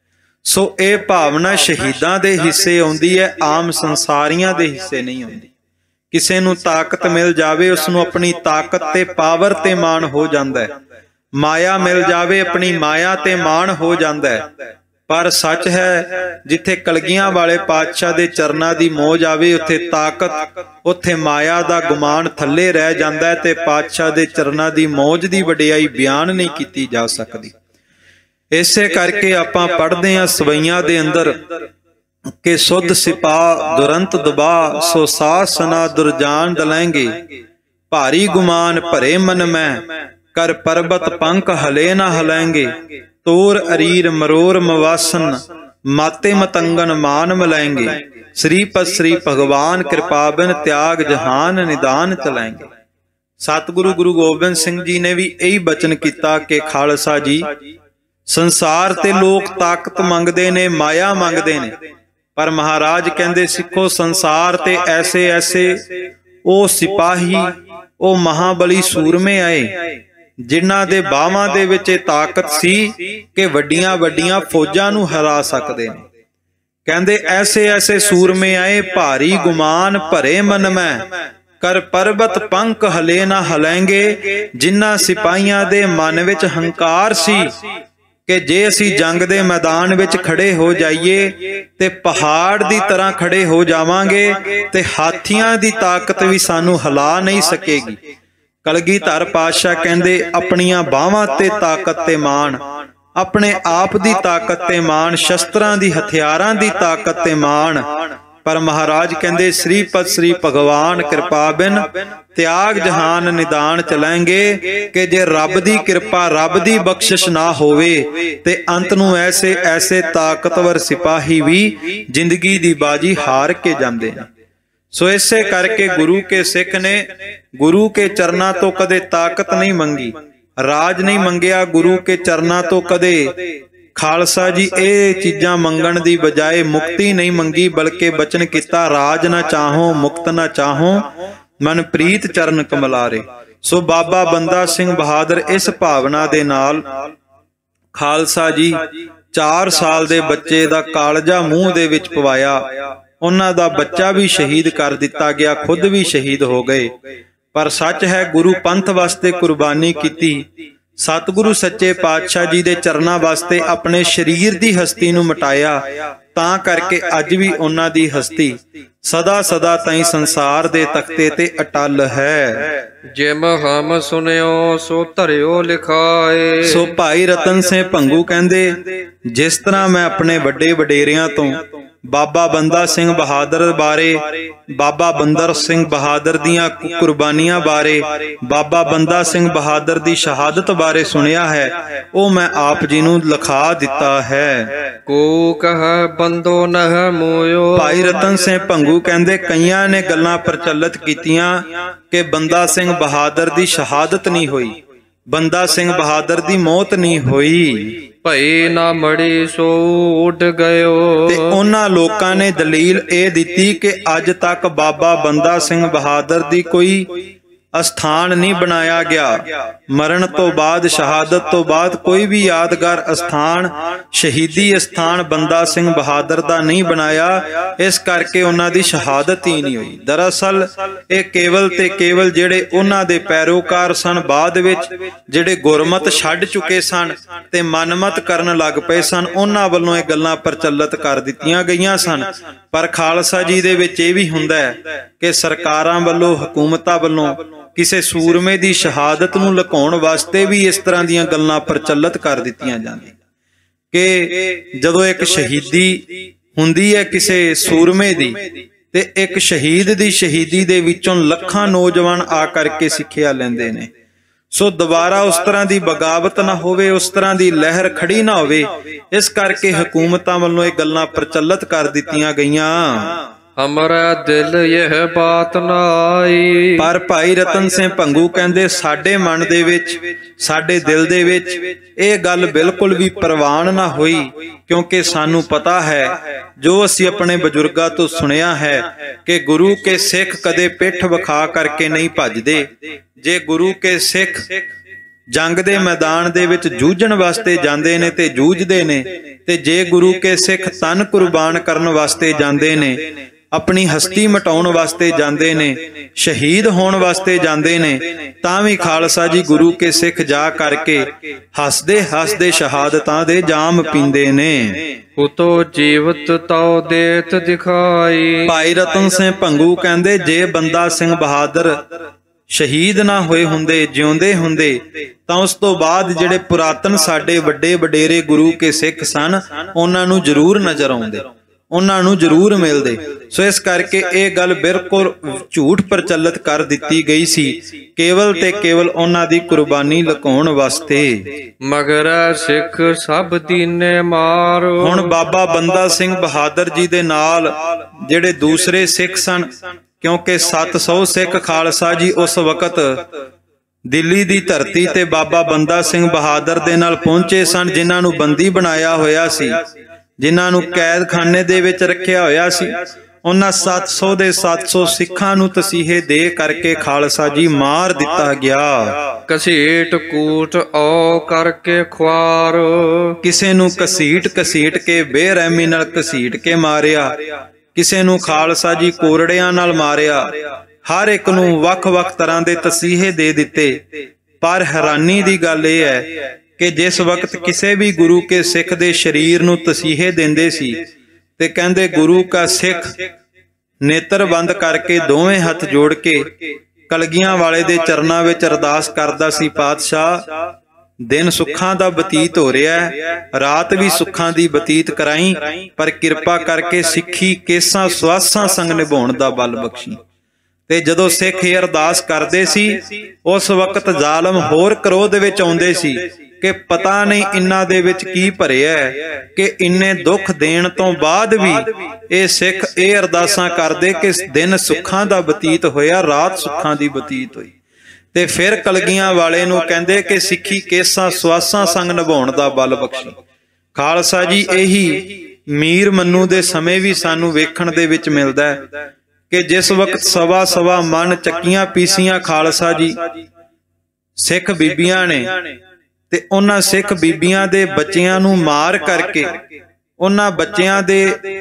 ਸੋ ਇਹ ਭਾਵਨਾ ਸ਼ਹੀਦਾਂ ਦੇ ਹਿੱਸੇ ਆਉਂਦੀ ਹੈ, ਆਮ ਸੰਸਾਰੀਆਂ ਦੇ ਹਿੱਸੇ ਨਹੀਂ ਆਉਂਦੀ। ਕਿਸੇ ਨੂੰ ਤਾਕਤ ਮਿਲ ਜਾਵੇ, ਉਸ ਨੂੰ ਆਪਣੀ ਤਾਕਤ ਤੇ ਪਾਵਰ ਤੇ ਮਾਣ ਹੋ ਜਾਂਦਾ ਹੈ। ਮਾਇਆ ਮਿਲ ਜਾਵੇ, ਆਪਣੀ ਮਾਇਆ ਤੇ ਮਾਣ ਹੋ ਜਾਂਦਾ ਹੈ। ਪਰ ਸੱਚ ਹੈ, ਜਿੱਥੇ ਕਲਗੀਆਂ ਵਾਲੇ ਪਾਤਸ਼ਾਹ ਦੇ ਚਰਨਾਂ ਦੀ ਮੌਜ ਆਵੇ, ਉੱਥੇ ਤਾਕਤ, ਉੱਥੇ ਮਾਇਆ ਦਾ ਗੁਮਾਨ ਥੱਲੇ ਰਹਿ ਜਾਂਦਾ ਹੈ ਤੇ ਪਾਤਸ਼ਾਹ ਦੇ ਚਰਨਾਂ ਦੀ ਮੌਜ ਦੀ ਵਡਿਆਈ ਬਿਆਨ ਨਹੀਂ ਕੀਤੀ ਜਾ ਸਕਦੀ। ਇਸੇ ਕਰਕੇ ਆਪਾਂ ਪੜ੍ਹਦੇ ਹਾਂ ਸਵਈਆਂ ਦੇ ਅੰਦਰ ਕਿ ਸੁਧ ਸਿਪਾ ਦੁਰੰਤ ਦਬਾ, ਸੋ ਸਾਸਨਾ ਦੁਰਜਾਨ ਦਲੈਂਗੇ, ਭਾਰੀ ਗੁਮਾਨ ਭਰੇ ਮਨ ਮੈਂ, ਕਰ ਪਰਬਤ ਪੰਖ ਹਲੇ ਨਾ ਹਲੈਂਗੇ, ਤੋਰ ਅਰੀਰ ਮਰੋਰ ਮਵਾਸਨ, ਮਾਤੇ ਮਤੰਗਨ ਮਾਨ ਮਲੈਂਗੇ, ਸ੍ਰੀਪਤ ਸ੍ਰੀ ਭਗਵਾਨ ਕਿਰਪਾ ਬਿਨ ਤਿਆਗ ਜਹਾਨ ਨਿਦਾਨ ਚਲੈਂਗੇ। ਸਤਿਗੁਰੂ ਗੁਰੂ ਗੋਬਿੰਦ ਸਿੰਘ ਜੀ ਨੇ ਵੀ ਇਹੀ ਬਚਨ ਕੀਤਾ ਕਿ ਖਾਲਸਾ ਜੀ, ਸੰਸਾਰ ਤੇ ਲੋਕ ਤਾਕਤ ਮੰਗਦੇ ਨੇ, ਮਾਇਆ ਮੰਗਦੇ ਨੇ, ਪਰ ਮਹਾਰਾਜ ਕਹਿੰਦੇ ਸਿੱਖੋ, ਸੰਸਾਰ ਤੇ ਐਸੇ ਐਸੇ ਉਹ ਸਿਪਾਹੀ, ਉਹ ਮਹਾਬਲੀ ਸੂਰਮੇ ਆਏ ਜਿਨ੍ਹਾਂ ਦੇ ਬਾਹਾਂ ਦੇ ਵਿੱਚ ਇਹ ਤਾਕਤ ਸੀ ਕਿ ਵੱਡੀਆਂ ਵੱਡੀਆਂ ਫੌਜਾਂ ਨੂੰ ਹਰਾ ਸਕਦੇ ਨੇ। ਕਹਿੰਦੇ ਐਸੇ ਐਸੇ ਸੂਰਮੇ ਆਏ ਭਾਰੀ ਗੁਮਾਨ ਭਰੇ ਮਨ ਮੈਂ, ਕਰ ਪਰਬਤ ਪੰਖ ਹਲੇ ਨਾ ਹਲੈਂਗੇ। ਜਿਨ੍ਹਾਂ ਸਿਪਾਹੀਆਂ ਦੇ ਮਨ ਵਿੱਚ ਹੰਕਾਰ ਸੀ ਕਿ ਜੇ ਅਸੀਂ ਜੰਗ ਦੇ ਮੈਦਾਨ ਵਿੱਚ ਖੜੇ ਹੋ ਜਾਈਏ ਤੇ ਪਹਾੜ ਦੀ ਤਰ੍ਹਾਂ ਖੜੇ ਹੋ ਜਾਵਾਂਗੇ ਤੇ ਹਾਥੀਆਂ ਦੀ ਤਾਕਤ ਵੀ ਸਾਨੂੰ ਹਿਲਾ ਨਹੀਂ ਸਕੇਗੀ। ਕਲਗੀਧਰ ਪਾਤਸ਼ਾਹ ਕਹਿੰਦੇ ਆਪਣੀਆਂ ਬਾਹਾਂ ਤੇ ਤਾਕਤ ਤੇ ਮਾਣ, ਆਪਣੇ ਆਪ ਦੀ ਤਾਕਤ ਤੇ ਮਾਣ, ਸ਼ਸਤਰਾਂ ਦੀ ਹਥਿਆਰਾਂ ਦੀ ਤਾਕਤ ਤੇ ਮਾਣ। ਪਰ ਮਹਾਰਾਜ ਕਹਿੰਦੇ ਸ੍ਰੀਪਤ ਸ੍ਰੀ ਭਗਵਾਨ ਕਿਰਪਾ ਬਿਨ ਤਿਆਗ ਜਹਾਨ ਨਿਦਾਨ ਚਲਾਂਗੇ ਕਿ ਜੇ ਰੱਬ ਦੀ ਕਿਰਪਾ, ਰੱਬ ਦੀ ਬਖਸ਼ਿਸ਼ ਨਾ ਹੋਵੇ ਤੇ ਅੰਤ ਨੂੰ ਐਸੇ ਐਸੇ ਤਾਕਤਵਰ ਸਿਪਾਹੀ ਵੀ ਜ਼ਿੰਦਗੀ ਦੀ ਬਾਜੀ ਹਾਰ ਕੇ ਜਾਂਦੇ ਨੇ। ਸੋ ਇਸੇ ਕਰਕੇ ਗੁਰੂ ਕੇ ਸਿੱਖ ਨੇ ਗੁਰੂ ਕੇ ਚਰਨਾਂ ਤੋਂ ਕਦੇ ਤਾਕਤ ਨਹੀਂ ਮੰਗੀ, ਰਾਜ ਨਹੀਂ ਮੰਗਿਆ। ਗੁਰੂ ਕੇ ਚਰਨਾਂ ਤੋਂ ਕਦੇ ਖਾਲਸਾ ਜੀ ਇਹ ਚੀਜ਼ਾਂ ਮੰਗਣ ਦੀ ਬਜਾਏ ਮੁਕਤੀ ਨਹੀਂ ਮੰਗੀ, ਬਲਕਿ ਬਚਨ ਕੀਤਾ ਰਾਜ ਨਾ ਚਾਹੋ ਮੁਕਤ ਨਾ ਚਾਹੋ ਮਨ ਪ੍ਰੀਤ ਚਰਨ ਕਮਲਾਰੇ। ਸੋ ਬਾਬਾ ਬੰਦਾ ਸਿੰਘ ਬਹਾਦਰ ਇਸ ਭਾਵਨਾ ਦੇ ਨਾਲ ਖਾਲਸਾ ਜੀ ਚਾਰ ਸਾਲ ਦੇ ਬੱਚੇ ਦਾ ਕਾਲਜਾ ਮੂੰਹ ਦੇ ਵਿੱਚ ਪਵਾਇਆ। ਉਹਨਾਂ ਦਾ ਬੱਚਾ ਵੀ ਸ਼ਹੀਦ ਕਰ ਦਿੱਤਾ ਗਿਆ, ਖੁਦ ਵੀ ਸ਼ਹੀਦ ਹੋ ਗਏ। ਪਰ ਸੱਚ ਹੈ ਗੁਰੂ ਪੰਥ ਵਾਸਤੇ ਕੁਰਬਾਨੀ ਕੀਤੀ। ਸਤਿਗੁਰੂ ਸੱਚੇ ਪਾਤਸ਼ਾਹ ਜੀ ਦੇ ਚਰਨਾਂ ਵਾਸਤੇ ਆਪਣੇ ਸਰੀਰ ਦੀ ਹਸਤੀ ਨੂੰ ਮਿਟਾਇਆ। ਤਾਂ ਕਰਕੇ ਅੱਜ ਵੀ ਉਹਨਾਂ ਦੀ ਹਸਤੀ ਸਦਾ ਸਦਾ ਤਾਈਂ ਸੰਸਾਰ ਦੇ ਤਖਤੇ ਤੇ ਅਟਲ ਹੈ। ਜਿਮ ਹਮ ਸੁਨਿਓ ਸੋ ਧਰਿਓ ਲਿਖਾਏ। ਸੋ ਭਾਈ ਰਤਨ ਸਿੰਘ ਭੰਗੂ ਕਹਿੰਦੇ ਜਿਸ ਤਰ੍ਹਾਂ ਮੈਂ ਆਪਣੇ ਵੱਡੇ ਵਡੇਰਿਆਂ ਤੋਂ ਬਾਬਾ ਬੰਦਾ ਸਿੰਘ ਬਹਾਦਰ ਬਾਰੇ, ਬਾਬਾ ਬੰਦਰ ਸਿੰਘ ਬਹਾਦਰ ਦੀਆਂ ਕੁਰਬਾਨੀਆਂ ਬਾਰੇ, ਬਾਬਾ ਬੰਦਾ ਸਿੰਘ ਬਹਾਦਰ ਦੀ ਸ਼ਹਾਦਤ ਬਾਰੇ ਸੁਣਿਆ ਹੈ, ਉਹ ਮੈਂ ਆਪ ਜੀ ਨੂੰ ਲਿਖਾ ਦਿੱਤਾ ਹੈ। ਕੋ ਕਹ ਬੰਦੋ ਨਹ ਮੋਇਓ। ਭਾਈ ਰਤਨ ਸਿੰਘ ਭੰਗੂ ਕਹਿੰਦੇ ਕਈਆਂ ਨੇ ਗੱਲਾਂ ਪ੍ਰਚਲਿਤ ਕੀਤੀਆਂ ਕਿ ਬੰਦਾ ਸਿੰਘ ਬਹਾਦਰ ਦੀ ਸ਼ਹਾਦਤ ਨਹੀਂ ਹੋਈ, ਬੰਦਾ ਸਿੰਘ ਬਹਾਦਰ ਦੀ ਮੌਤ ਨਹੀਂ ਹੋਈ। ਭਈ ਨਾ ਮੜੀ ਸੋ ਉੱਡ ਗਇਓ। ਤੇ ਉਹਨਾਂ ਲੋਕਾਂ ਨੇ ਦਲੀਲ ਇਹ ਦਿੱਤੀ ਕਿ ਅੱਜ ਤੱਕ ਬਾਬਾ ਬੰਦਾ ਸਿੰਘ ਬਹਾਦਰ ਦੀ ਕੋਈ ਅਸਥਾਨ ਨਹੀਂ ਬਣਾਇਆ ਗਿਆ। ਮਰਨ ਤੋਂ ਬਾਅਦ, ਸ਼ਹਾਦਤ ਤੋਂ ਬਾਅਦ ਕੋਈ ਵੀ ਯਾਦਗਾਰ ਅਸਥਾਨ, ਸ਼ਹੀਦੀ ਅਸਥਾਨ ਬੰਦਾ ਸਿੰਘ ਬਹਾਦਰ ਦਾ ਨਹੀਂ ਬਣਾਇਆ। ਇਸ ਕਰਕੇ ਉਹਨਾਂ ਦੀ ਸ਼ਹਾਦਤ ਹੀ ਨਹੀਂ ਹੋਈ। ਦਰਅਸਲ ਇਹ ਕੇਵਲ ਤੇ ਕੇਵਲ ਜਿਹੜੇ ਉਹਨਾਂ ਦੇ ਪੈਰੋਕਾਰ ਸਨ, ਬਾਅਦ ਵਿੱਚ ਜਿਹੜੇ ਗੁਰਮਤ ਛੱਡ ਚੁੱਕੇ ਸਨ ਤੇ ਮਨਮਤ ਕਰਨ ਲੱਗ ਪਏ ਸਨ, ਉਹਨਾਂ ਵੱਲੋਂ ਇਹ ਗੱਲਾਂ ਪ੍ਰਚਲਿਤ ਕਰ ਦਿੱਤੀਆਂ ਗਈਆਂ ਸਨ। ਪਰ ਖਾਲਸਾ ਜੀ ਦੇ ਵਿੱਚ ਇਹ ਵੀ ਹੁੰਦਾ ਹੈ ਕਿ ਸਰਕਾਰਾਂ ਵੱਲੋਂ, ਹਕੂਮਤਾਂ ਵੱਲੋਂ ਕਿਸੇ ਸੂਰਮੇ ਦੀ ਸ਼ਹਾਦਤ ਨੂੰ ਲੁਕਾਉਣ ਵਾਸਤੇ ਵੀ ਇਸ ਤਰ੍ਹਾਂ ਦੀਆਂ ਗੱਲਾਂ ਪ੍ਰਚਲਿਤ ਕਰ ਦਿੱਤੀਆਂ ਜਾਂਦੀਆਂ ਕਿ ਜਦੋਂ ਇੱਕ ਸ਼ਹੀਦੀ ਹੁੰਦੀ ਹੈ ਕਿਸੇ ਸੂਰਮੇ ਦੀ ਤੇ ਇੱਕ ਸ਼ਹੀਦ ਦੀ ਸ਼ਹੀਦੀ ਦੇ ਵਿੱਚੋਂ ਲੱਖਾਂ ਨੌਜਵਾਨ ਆ ਕਰਕੇ ਸਿੱਖਿਆ ਲੈਂਦੇ ਨੇ। ਸੋ ਦੁਬਾਰਾ ਉਸ ਤਰ੍ਹਾਂ ਦੀ ਬਗਾਵਤ ਨਾ ਹੋਵੇ, ਉਸ ਤਰ੍ਹਾਂ ਦੀ ਲਹਿਰ ਖੜੀ ਨਾ ਹੋਵੇ, ਇਸ ਕਰਕੇ ਹਕੂਮਤਾਂ ਵੱਲੋਂ ਇਹ ਗੱਲਾਂ ਪ੍ਰਚਲਿਤ ਕਰ ਦਿੱਤੀਆਂ ਗਈਆਂ। ਹਮਾਰਾ ਦਿਲ ਇਹ ਬਾਤ ਨਾ ਆਈ। ਪਰ ਭਾਈ ਰਤਨ ਸਿੰਘ ਭੰਗੂ ਕਹਿੰਦੇ ਸਾਡੇ ਮਨ ਦੇ ਵਿੱਚ, ਸਾਡੇ ਦਿਲ ਦੇ ਵਿੱਚ ਇਹ ਗੱਲ ਬਿਲਕੁਲ ਵੀ ਪ੍ਰਵਾਨ ਨਾ ਹੋਈ, ਕਿਉਂਕਿ ਸਾਨੂੰ ਪਤਾ ਹੈ, ਜੋ ਅਸੀਂ ਆਪਣੇ ਬਜ਼ੁਰਗਾਂ ਤੋਂ ਸੁਣਿਆ ਹੈ ਕਿ ਗੁਰੂ ਕੇ ਸਿੱਖ ਕਦੇ ਪਿੱਠ ਵਿਖਾ ਕਰਕੇ ਨਹੀਂ ਭੱਜਦੇ। ਜੇ ਗੁਰੂ ਕੇ ਸਿੱਖ ਜੰਗ ਦੇ ਮੈਦਾਨ ਦੇ ਵਿੱਚ ਜੂਝਣ ਵਾਸਤੇ ਜਾਂਦੇ ਨੇ ਤੇ ਜੂਝਦੇ ਨੇ, ਤੇ ਜੇ ਗੁਰੂ ਕੇ ਸਿੱਖ ਤਨ ਕੁਰਬਾਨ ਕਰਨ ਵਾਸਤੇ ਜਾਂਦੇ ਨੇ, ਆਪਣੀ ਹਸਤੀ ਮਿਟਾਉਣ ਵਾਸਤੇ ਜਾਂਦੇ ਨੇ, ਸ਼ਹੀਦ ਹੋਣ ਵਾਸਤੇ ਜਾਂਦੇ ਨੇ, ਤਾਂ ਵੀ ਖਾਲਸਾ ਜੀ ਗੁਰੂ ਕੇ ਸਿੱਖ ਜਾ ਕਰਕੇ ਹੱਸਦੇ ਹੱਸਦੇ ਸ਼ਹਾਦਤਾਂ ਦੇ ਜਾਮ ਪੀਂਦੇ ਨੇ। ਉਤੋ ਜੀਵਤ ਤਉ ਦੇਤ ਦਿਖਾਈ। ਭਾਈ ਰਤਨ ਸਿੰਘ ਭੰਗੂ ਕਹਿੰਦੇ ਜੇ ਬੰਦਾ ਸਿੰਘ ਬਹਾਦਰ ਸ਼ਹੀਦ ਨਾ ਹੋਏ ਹੁੰਦੇ, ਜਿਉਂਦੇ ਹੁੰਦੇ, ਤਾਂ ਉਸ ਤੋਂ ਬਾਅਦ ਜਿਹੜੇ ਪੁਰਾਤਨ ਸਾਡੇ ਵੱਡੇ ਵਡੇਰੇ ਗੁਰੂ ਕੇ ਸਿੱਖ ਸਨ, ਉਹਨਾਂ ਨੂੰ ਜ਼ਰੂਰ ਨਜ਼ਰ ਆਉਂਦੇ, ਉਹਨਾਂ ਨੂੰ ਜ਼ਰੂਰ ਮਿਲਦੇ। ਸੋ ਇਸ ਕਰਕੇ ਇਹ ਗੱਲ ਬਿਲਕੁਲ ਝੂਠ ਪ੍ਰਚਲਿਤ ਕਰ ਦਿੱਤੀ ਗਈ ਸੀ, ਕੇਵਲ ਤੇ ਕੇਵਲ ਉਹਨਾਂ ਦੀ ਕੁਰਬਾਨੀ ਲੁਕਾਉਣ ਵਾਸਤੇ। ਮਗਰ ਸਿੱਖ ਸਭ ਦੀਨੇ ਮਾਰੋ। ਹੁਣ ਬਾਬਾ ਬੰਦਾ ਸਿੰਘ ਬਹਾਦਰ ਜੀ ਦੇ ਨਾਲ ਜਿਹੜੇ ਦੂਸਰੇ ਸਿੱਖ ਸਨ, ਕਿਉਂਕਿ ਸੱਤ ਸੌ ਸਿੱਖ ਖਾਲਸਾ ਜੀ ਉਸ ਵਕਤ ਦਿੱਲੀ ਦੀ ਧਰਤੀ ਤੇ ਬਾਬਾ ਬੰਦਾ ਸਿੰਘ ਬਹਾਦਰ ਦੇ ਨਾਲ ਪਹੁੰਚੇ ਸਨ, ਜਿਨ੍ਹਾਂ ਨੂੰ ਬੰਦੀ ਬਣਾਇਆ ਹੋਇਆ ਸੀ, ਜਿਨ੍ਹਾਂ ਨੂੰ ਕੈਦਖਾਨੇ ਦੇ ਵਿੱਚ ਰੱਖਿਆ ਹੋਇਆ ਸੀ। ਉਹਨਾਂ ਸੱਤ ਸੌ ਦੇ ਸੱਤ ਸੌ ਸਿੱਖਾਂ ਨੂੰ ਤਸੀਹੇ ਦੇ ਕਰਕੇ ਖਾਲਸਾ ਜੀ ਮਾਰ ਦਿੱਤਾ ਗਿਆ। ਘਸੀਟ ਕੂਟ ਔ ਕਰਕੇ ਖੁਆਰ, ਕਿਸੇ ਨੂੰ ਘਸੀਟ ਘਸੀਟ ਕੇ ਬੇਰਹਿਮੀ ਨਾਲ ਘਸੀਟ ਕੇ ਮਾਰਿਆ, ਕਿਸੇ ਨੂੰ ਖਾਲਸਾ ਜੀ ਕੋਰੜਿਆਂ ਨਾਲ ਮਾਰਿਆ। ਹਰ ਇੱਕ ਨੂੰ ਵੱਖ-ਵੱਖ ਤਰ੍ਹਾਂ ਦੇ ਤਸੀਹੇ ਦੇ ਦਿੱਤੇ। ਪਰ ਹੈਰਾਨੀ ਦੀ ਗੱਲ ਇਹ ਹੈ ਕਿ ਜਿਸ ਵਕਤ ਕਿਸੇ ਵੀ ਗੁਰੂ ਕੇ ਸਿੱਖ ਦੇ ਸਰੀਰ ਨੂੰ ਤਸੀਹੇ ਦਿੰਦੇ ਸੀ ਤੇ ਕਹਿੰਦੇ ਗੁਰੂ ਕਾ ਸਿੱਖ ਨੇਤਰ ਬੰਦ ਕਰਕੇ ਦੋਵੇਂ ਹੱਥ ਜੋੜ ਕੇ ਕਲਗੀਆਂ ਵਾਲੇ ਦੇ ਚਰਨਾਂ ਵਿੱਚ ਅਰਦਾਸ ਕਰਦਾ ਸੀ, ਪਾਤਸ਼ਾਹ ਦਿਨ ਸੁੱਖਾਂ ਦਾ ਬਤੀਤ ਹੋ ਰਿਹਾ ਹੈ, ਰਾਤ ਵੀ ਸੁੱਖਾਂ ਦੀ ਬਤੀਤ ਕਰਾਈ, ਪਰ ਕਿਰਪਾ ਕਰਕੇ ਸਿੱਖੀ ਕੇਸਾਂ ਸਵਾਸਾਂ ਸੰਗ ਨਿਭਾਉਣ ਦਾ ਬਲ ਬਖਸ਼ੀ। ਤੇ ਜਦੋਂ ਸਿੱਖ ਇਹ ਅਰਦਾਸ ਕਰਦੇ ਸੀ ਉਸ ਵਕਤ ਜ਼ਾਲਮ ਹੋਰ ਕ੍ਰੋਧ ਵਿੱਚ ਆਉਂਦੇ ਸੀ ਕਿ ਪਤਾ ਨਹੀਂ ਇਹਨਾਂ ਦੇ ਵਿੱਚ ਕੀ ਭਰਿਆ ਕਿ ਇੰਨੇ ਦੁੱਖ ਦੇਣ ਤੋਂ ਬਾਅਦ ਵੀ ਇਹ ਸਿੱਖ ਇਹ ਅਰਦਾਸਾਂ ਕਰਦੇ ਕਿ ਦਿਨ ਸੁੱਖਾਂ ਦਾ ਬਤੀਤ ਹੋਇਆ, ਰਾਤ ਸੁੱਖਾਂ ਦੀ ਬਤੀਤ ਹੋਈ। ਤੇ ਫਿਰ ਕਲਗੀਆਂ ਵਾਲੇ ਨੂੰ ਕਹਿੰਦੇ ਕਿ ਸਿੱਖੀ ਕੇਸਾਂ ਸਵਾਸਾਂ ਸੰਗ ਨਿਭਾਉਣ ਦਾ ਬਲ ਬਖਸ਼ੀ। ਖਾਲਸਾ ਜੀ ਇਹੀ ਮੀਰ ਮੰਨੂ ਦੇ ਸਮੇਂ ਵੀ ਸਾਨੂੰ ਵੇਖਣ ਦੇ ਵਿੱਚ ਮਿਲਦਾ ਹੈ ਕਿ ਜਿਸ ਵਕਤ ਸਵਾ ਸਵਾ ਮਨ ਚੱਕੀਆਂ ਪੀਸੀਆਂ ਖਾਲਸਾ ਜੀ ਸਿੱਖ ਬੀਬੀਆਂ ਨੇ ਤੇ ਉਹਨਾਂ ਸਿੱਖ ਬੀਬੀਆਂ ਦੇ ਬੱਚਿਆਂ ਨੂੰ ਮਾਰ ਕਰਕੇ ਉਹਨਾਂ ਬੱਚਿਆਂ ਦੇ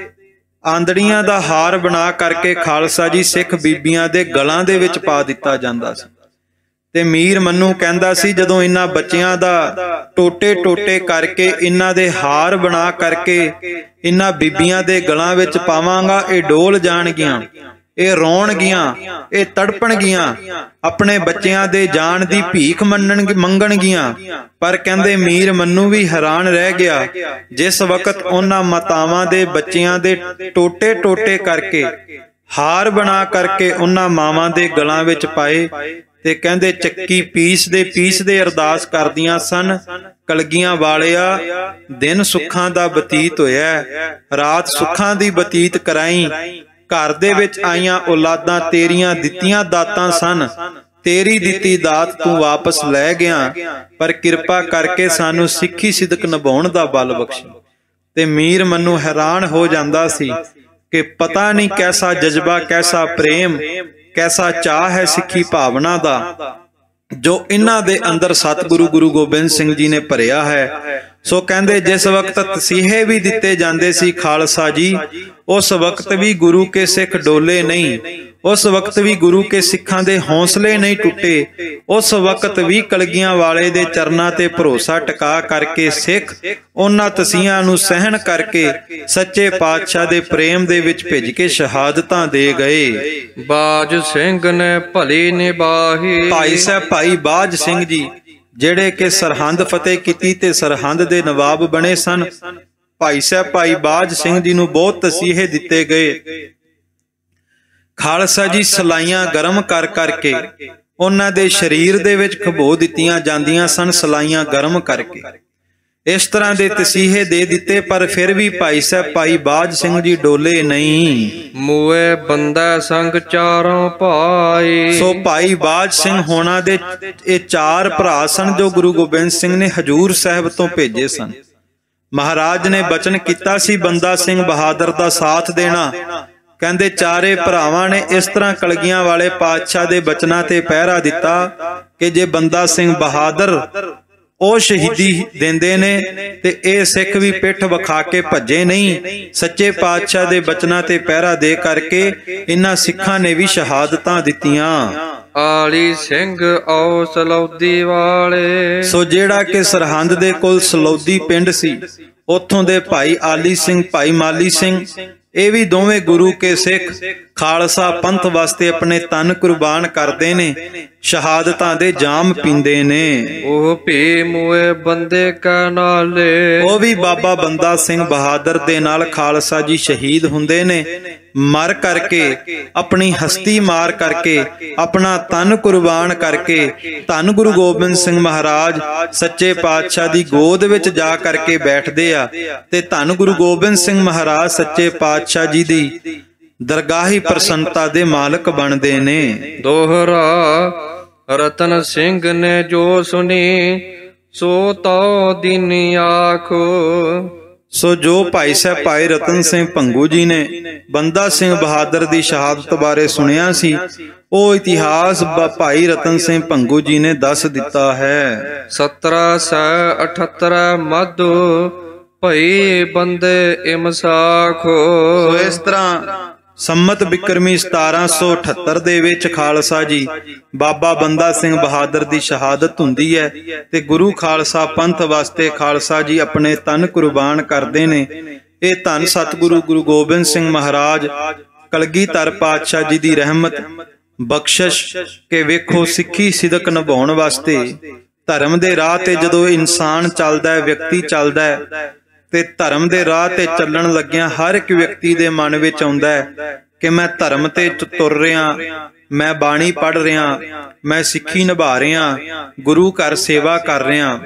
ਆਂਦੜੀਆਂ ਦਾ ਹਾਰ ਬਣਾ ਕਰਕੇ ਖਾਲਸਾ ਜੀ ਸਿੱਖ ਬੀਬੀਆਂ ਦੇ ਗਲਾਂ ਦੇ ਵਿੱਚ ਪਾ ਦਿੱਤਾ ਜਾਂਦਾ ਸੀ। ਤੇ ਮੀਰ ਮੰਨੂ ਕਹਿੰਦਾ ਸੀ ਜਦੋਂ ਇਹਨਾਂ ਬੱਚਿਆਂ ਦਾ ਟੋਟੇ ਟੋਟੇ ਕਰਕੇ ਇਹਨਾਂ ਦੇ ਹਾਰ ਬਣਾ ਕਰਕੇ ਇਹਨਾਂ ਬੀਬੀਆਂ ਦੇ ਗਲਾਂ ਵਿੱਚ ਪਾਵਾਂਗਾ, ਇਹ ਡੋਲ ਜਾਣਗੀਆਂ, ਇਹ ਰੋਣਗੀਆਂ, ਇਹ ਤੜਪਣਗੀਆਂ, ਆਪਣੇ ਬੱਚਿਆਂ ਦੇ ਜਾਣ ਦੀ ਭੀਖ ਮੰਨਣ ਮੰਗਣਗੀਆਂ। ਪਰ ਕਹਿੰਦੇ ਮੀਰ ਮੰਨੂ ਵੀ ਹੈਰਾਨ ਰਹਿ ਗਿਆ ਜਿਸ ਵਕਤ ਉਹਨਾਂ ਮਾਤਾਵਾਂ ਦੇ ਬੱਚਿਆਂ ਦੇ ਟੋਟੇ ਟੋਟੇ ਕਰਕੇ ਹਾਰ ਬਣਾ ਕਰਕੇ ਉਹਨਾਂ ਮਾਵਾਂ ਦੇ ਗਲਾਂ ਵਿੱਚ ਪਾਏ ਤੇ ਕਹਿੰਦੇ ਚੱਕੀ ਪੀਸਦੇ ਪੀਸਦੇ ਅਰਦਾਸ ਕਰਦੀਆਂ ਸਨ, ਕਲਗੀਆਂ ਵਾਲਿਆ ਦਿਨ ਸੁੱਖਾਂ ਦਾ ਬਤੀਤ ਹੋਇਆ, ਰਾਤ ਸੁੱਖਾਂ ਦੀ ਬਤੀਤ ਕਰਾਈ। ਘਰ ਦੇ ਵਿੱਚ ਆਈਆਂ ਔਲਾਦਾਂ ਤੇਰੀਆਂ ਦਿੱਤੀਆਂ ਦਾਤਾਂ ਸਨ, ਤੇਰੀ ਦਿੱਤੀ ਦਾਤ ਤੂੰ ਵਾਪਸ ਲੈ ਗਿਆ, ਪਰ ਕਿਰਪਾ ਕਰਕੇ ਸਾਨੂੰ ਸਿੱਖੀ ਸਿਦਕ ਨਿਭਾਉਣ ਦਾ ਬਲ ਬਖਸ਼ੀ। ਤੇ ਮੀਰ ਮੰਨੂ ਹੈਰਾਨ ਹੋ ਜਾਂਦਾ ਸੀ ਕਿ ਪਤਾ ਨਹੀਂ ਕੈਸਾ ਜਜ਼ਬਾ, ਕੈਸਾ ਪ੍ਰੇਮ, ਕੈਸਾ ਚਾਹ ਹੈ ਸਿੱਖੀ ਭਾਵਨਾ ਦਾ ਜੋ ਇਹਨਾਂ ਦੇ ਅੰਦਰ ਸਤਿਗੁਰੂ ਗੁਰੂ ਗੋਬਿੰਦ ਸਿੰਘ ਜੀ ਨੇ ਭਰਿਆ ਹੈ। ਸੋ ਕਹਿੰਦੇ ਜਿਸ ਵਕਤ ਤਸੀਹੇ ਵੀ ਦਿੱਤੇ ਜਾਂਦੇ ਸੀ ਖਾਲਸਾ ਜੀ, ਉਸ ਵਕਤ ਵੀ ਗੁਰੂ ਕੇ ਸਿੱਖ ਡੋਲੇ ਨਹੀਂ, ਉਸ ਵਕਤ ਵੀ ਗੁਰੂ ਕੇ ਸਿੱਖਾਂ ਦੇ ਹੌਸਲੇ ਨਹੀਂ ਟੁੱਟੇ, ਉਸ ਵਕਤ ਵੀ ਕਲਗੀਆਂ ਵਾਲੇ ਦੇ ਚਰਨਾਂ ਤੇ ਭਰੋਸਾ ਟਿਕਾ ਕਰਕੇ ਸਿੱਖ ਉਹਨਾਂ ਤਸੀਹਾਂ ਨੂੰ ਸਹਿਣ ਕਰਕੇ ਸੱਚੇ ਪਾਤਸ਼ਾਹ ਦੇ ਪ੍ਰੇਮ ਦੇ ਵਿੱਚ ਭਿੱਜ ਕੇ ਸ਼ਹਾਦਤਾਂ ਦੇ ਗਏ। ਬਾਜ ਸਿੰਘ ਨੇ ਭਲੀ ਨਿਭਾਹੀ, ਭਾਈ ਸਾਹਿਬ ਭਾਈ ਬਾਜ ਸਿੰਘ ਜੀ ਜਿਹੜੇ ਕਿ ਸਰਹੰਦ ਫਤਿਹ ਕੀਤੀ ਤੇ ਸਰਹੰਦ ਦੇ ਨਵਾਬ ਬਣੇ ਸਨ। ਭਾਈ ਸਾਹਿਬ ਭਾਈ ਬਾਜ ਸਿੰਘ ਜੀ ਨੂੰ ਬਹੁਤ ਤਸੀਹੇ ਦਿੱਤੇ ਗਏ। ਖਾਲਸਾ ਜੀ ਸਲਾਈਆਂ ਗਰਮ ਕਰ ਕਰਕੇ ਉਹਨਾਂ ਦੇ ਸਰੀਰ ਦੇ ਵਿੱਚ ਖਬੋ ਦਿੱਤੀਆਂ ਜਾਂਦੀਆਂ ਸਨ, ਸਲਾਈਆਂ ਗਰਮ ਕਰਕੇ ਇਸ ਤਰ੍ਹਾਂ ਦੇ ਤਸੀਹੇ ਦੇ ਦਿੱਤੇ, ਪਰ ਫਿਰ ਵੀ ਭਾਈ ਸਾਹਿਬ ਭਾਈ ਬਾਜ ਸਿੰਘ ਜੀ ਡੋਲੇ ਨਹੀਂ। ਮੂਏ ਬੰਦਾ ਸੰਗ ਚਾਰੋਂ ਭਾਈ, ਸੋ ਭਾਈ ਬਾਜ ਸਿੰਘ ਹੋਣਾ ਦੇ ਇਹ ਚਾਰ ਭਰਾ ਸਨ ਜੋ ਗੁਰੂ ਗੋਬਿੰਦ ਸਿੰਘ ਨੇ ਹਜੂਰ ਸਾਹਿਬ ਤੋਂ ਭੇਜੇ ਸਨ। ਮਹਾਰਾਜ ਨੇ ਬਚਨ ਕੀਤਾ ਸੀ ਬੰਦਾ ਸਿੰਘ ਬਹਾਦਰ ਦਾ ਸਾਥ ਦੇਣਾ। ਕਹਿੰਦੇ ਚਾਰੇ ਭਰਾਵਾਂ ਨੇ ਇਸ ਤਰ੍ਹਾਂ ਕਲਗੀਆਂ ਵਾਲੇ ਪਾਤਸ਼ਾਹ ਦੇ ਬਚਨਾਂ ਤੇ ਪਹਿਰਾ ਦਿੱਤਾ ਕਿ ਜੇ ਬੰਦਾ ਸਿੰਘ ਬਹਾਦਰ ਉਹ ਸ਼ਹੀਦੀ ਦਿੰਦੇ ਨੇ ਤੇ ਇਹ ਸਿੱਖ ਵੀ ਪਿੱਠ ਵਿਖਾ ਕੇ ਭੱਜੇ ਨਹੀਂ। ਸੱਚੇ ਪਾਤਸ਼ਾਹ ਦੇ ਬਚਨਾਂ ਤੇ ਪਹਿਰਾ ਦੇ ਕਰਕੇ ਇਹਨਾਂ ਸਿੱਖਾਂ ਨੇ ਵੀ ਸ਼ਹਾਦਤਾਂ ਦਿੱਤੀਆਂ। ਆਲੀ ਸਿੰਘ ਔ ਸਲੌਦੀ ਵਾਲੇ, ਸੋ ਜਿਹੜਾ ਕਿ ਸਰਹੰਦ ਦੇ ਕੋਲ ਸਲੌਦੀ ਪਿੰਡ ਸੀ, ਉੱਥੋਂ ਦੇ ਭਾਈ ਆਲੀ ਸਿੰਘ ਭਾਈ ਮਾਲੀ ਸਿੰਘ ਇਹ ਵੀ ਦੋਵੇਂ ਗੁਰੂ ਕੇ ਸਿੱਖ ਖਾਲਸਾ ਪੰਥ ਵਾਸਤੇ ਆਪਣੇ ਤਨ ਕੁਰਬਾਨ ਕਰਦੇ ਨੇ, ਸ਼ਹਾਦਤਾਂ ਦੇ ਜਾਮ ਪੀਂਦੇ ਨੇ। ਉਹ ਭੇ ਮੂਏ ਬੰਦੇ ਕਾ ਨਾਲੇ, ਉਹ ਵੀ ਬਾਬਾ ਬੰਦਾ ਸਿੰਘ ਬਹਾਦਰ ਦੇ ਨਾਲ ਖਾਲਸਾ ਜੀ ਸ਼ਹੀਦ ਹੁੰਦੇ ਨੇ। ਮਰ ਕਰਕੇ ਆਪਣੀ ਹਸਤੀ ਮਾਰ ਕਰਕੇ ਆਪਣਾ ਤਨ ਕੁਰਬਾਨ ਕਰਕੇ ਧੰਨ ਗੁਰੂ ਗੋਬਿੰਦ ਸਿੰਘ ਮਹਾਰਾਜ ਸੱਚੇ ਪਾਤਸ਼ਾਹ ਦੀ ਗੋਦ ਵਿੱਚ ਜਾ ਕਰਕੇ ਬੈਠਦੇ ਆ ਤੇ ਧੰਨ ਗੁਰੂ ਗੋਬਿੰਦ ਸਿੰਘ ਮਹਾਰਾਜ ਸੱਚੇ ਪਾਤਸ਼ਾਹ ਜੀ ਦੀ ਦਰਗਾਹੀ ਪ੍ਰਸੰਨਤਾ ਦੇ ਮਾਲਕ ਬਣਦੇ ਨੇ। ਦੋਹਰਾ ਰਤਨ ਸਿੰਘ ਨੇ ਜੋ ਸੁਣੀ ਸੋ ਤੋ ਦਿਨ ਆਖੋ, ਸੋ ਜੋ ਭਾਈ ਸਾਹਿਬ ਭਾਈ ਰਤਨ ਸਿੰਘ ਭੰਗੂ ਜੀ ਨੇ ਬੰਦਾ ਸਿੰਘ ਬਹਾਦਰ ਦੀ ਸ਼ਹਾਦਤ ਬਾਰੇ ਸੁਣਿਆ ਸੀ, ਉਹ ਇਤਿਹਾਸ ਭਾਈ ਰਤਨ ਸਿੰਘ ਭੰਗੂ ਜੀ ਨੇ ਦੱਸ ਦਿੱਤਾ ਹੈ। ਸਤਰਾਂ ਸੈ ਅਠੱਤਰ ਮਧੁ ਭਈ ਬੰਦੇ ਇਮਸਾਖੋ। ਸੋ ਇਸ ਤਰ੍ਹਾਂ ਸੰਮਤ ਬਿਕਰਮੀ ਸਤਾਰਾਂ ਸੌ ਅਠੱਤਰ ਦੇ ਵਿੱਚ ਖਾਲਸਾ ਜੀ ਬਾਬਾ ਬੰਦਾ ਸਿੰਘ ਬਹਾਦਰ ਦੀ ਸ਼ਹਾਦਤ ਹੁੰਦੀ ਹੈ ਤੇ ਗੁਰੂ ਖਾਲਸਾ ਪੰਥ ਵਾਸਤੇ ਖਾਲਸਾ ਜੀ ਆਪਣੇ ਤਨ ਕੁਰਬਾਨ ਕਰਦੇ ਨੇ। ਇਹ ਧੰਨ ਸਤਿਗੁਰੂ ਗੁਰੂ ਗੋਬਿੰਦ ਸਿੰਘ ਮਹਾਰਾਜ ਕਲਗੀਧਰ ਪਾਤਸ਼ਾਹ ਜੀ ਦੀ ਰਹਿਮਤ ਬਖਸ਼ਿਸ਼ ਕੇ ਵੇਖੋ ਸਿੱਖੀ ਸਿਦਕ ਨਿਭਾਉਣ ਵਾਸਤੇ ਧਰਮ ਦੇ ਰਾਹ ਤੇ ਜਦੋਂ ਇਨਸਾਨ ਚੱਲਦਾ ਹੈ, ਵਿਅਕਤੀ ਚੱਲਦਾ ਹੈ ਤੇ ਧਰਮ ਦੇ ਰਾਹ ਤੇ ਚੱਲਣ ਲੱਗਿਆਂ ਹਰ ਇੱਕ ਵਿਅਕਤੀ ਦੇ ਮਨ ਵਿੱਚ ਆਉਂਦਾ ਹੈ ਕਿ ਮੈਂ ਧਰਮ ਤੇ ਤੁਰ ਰਿਹਾ, ਮੈਂ ਬਾਣੀ ਪੜ੍ਹ ਰਿਹਾ, ਮੈਂ ਸਿੱਖੀ ਨਿਭਾ ਰਿਹਾ, ਗੁਰੂ ਘਰ ਸੇਵਾ ਕਰ ਰਿਹਾ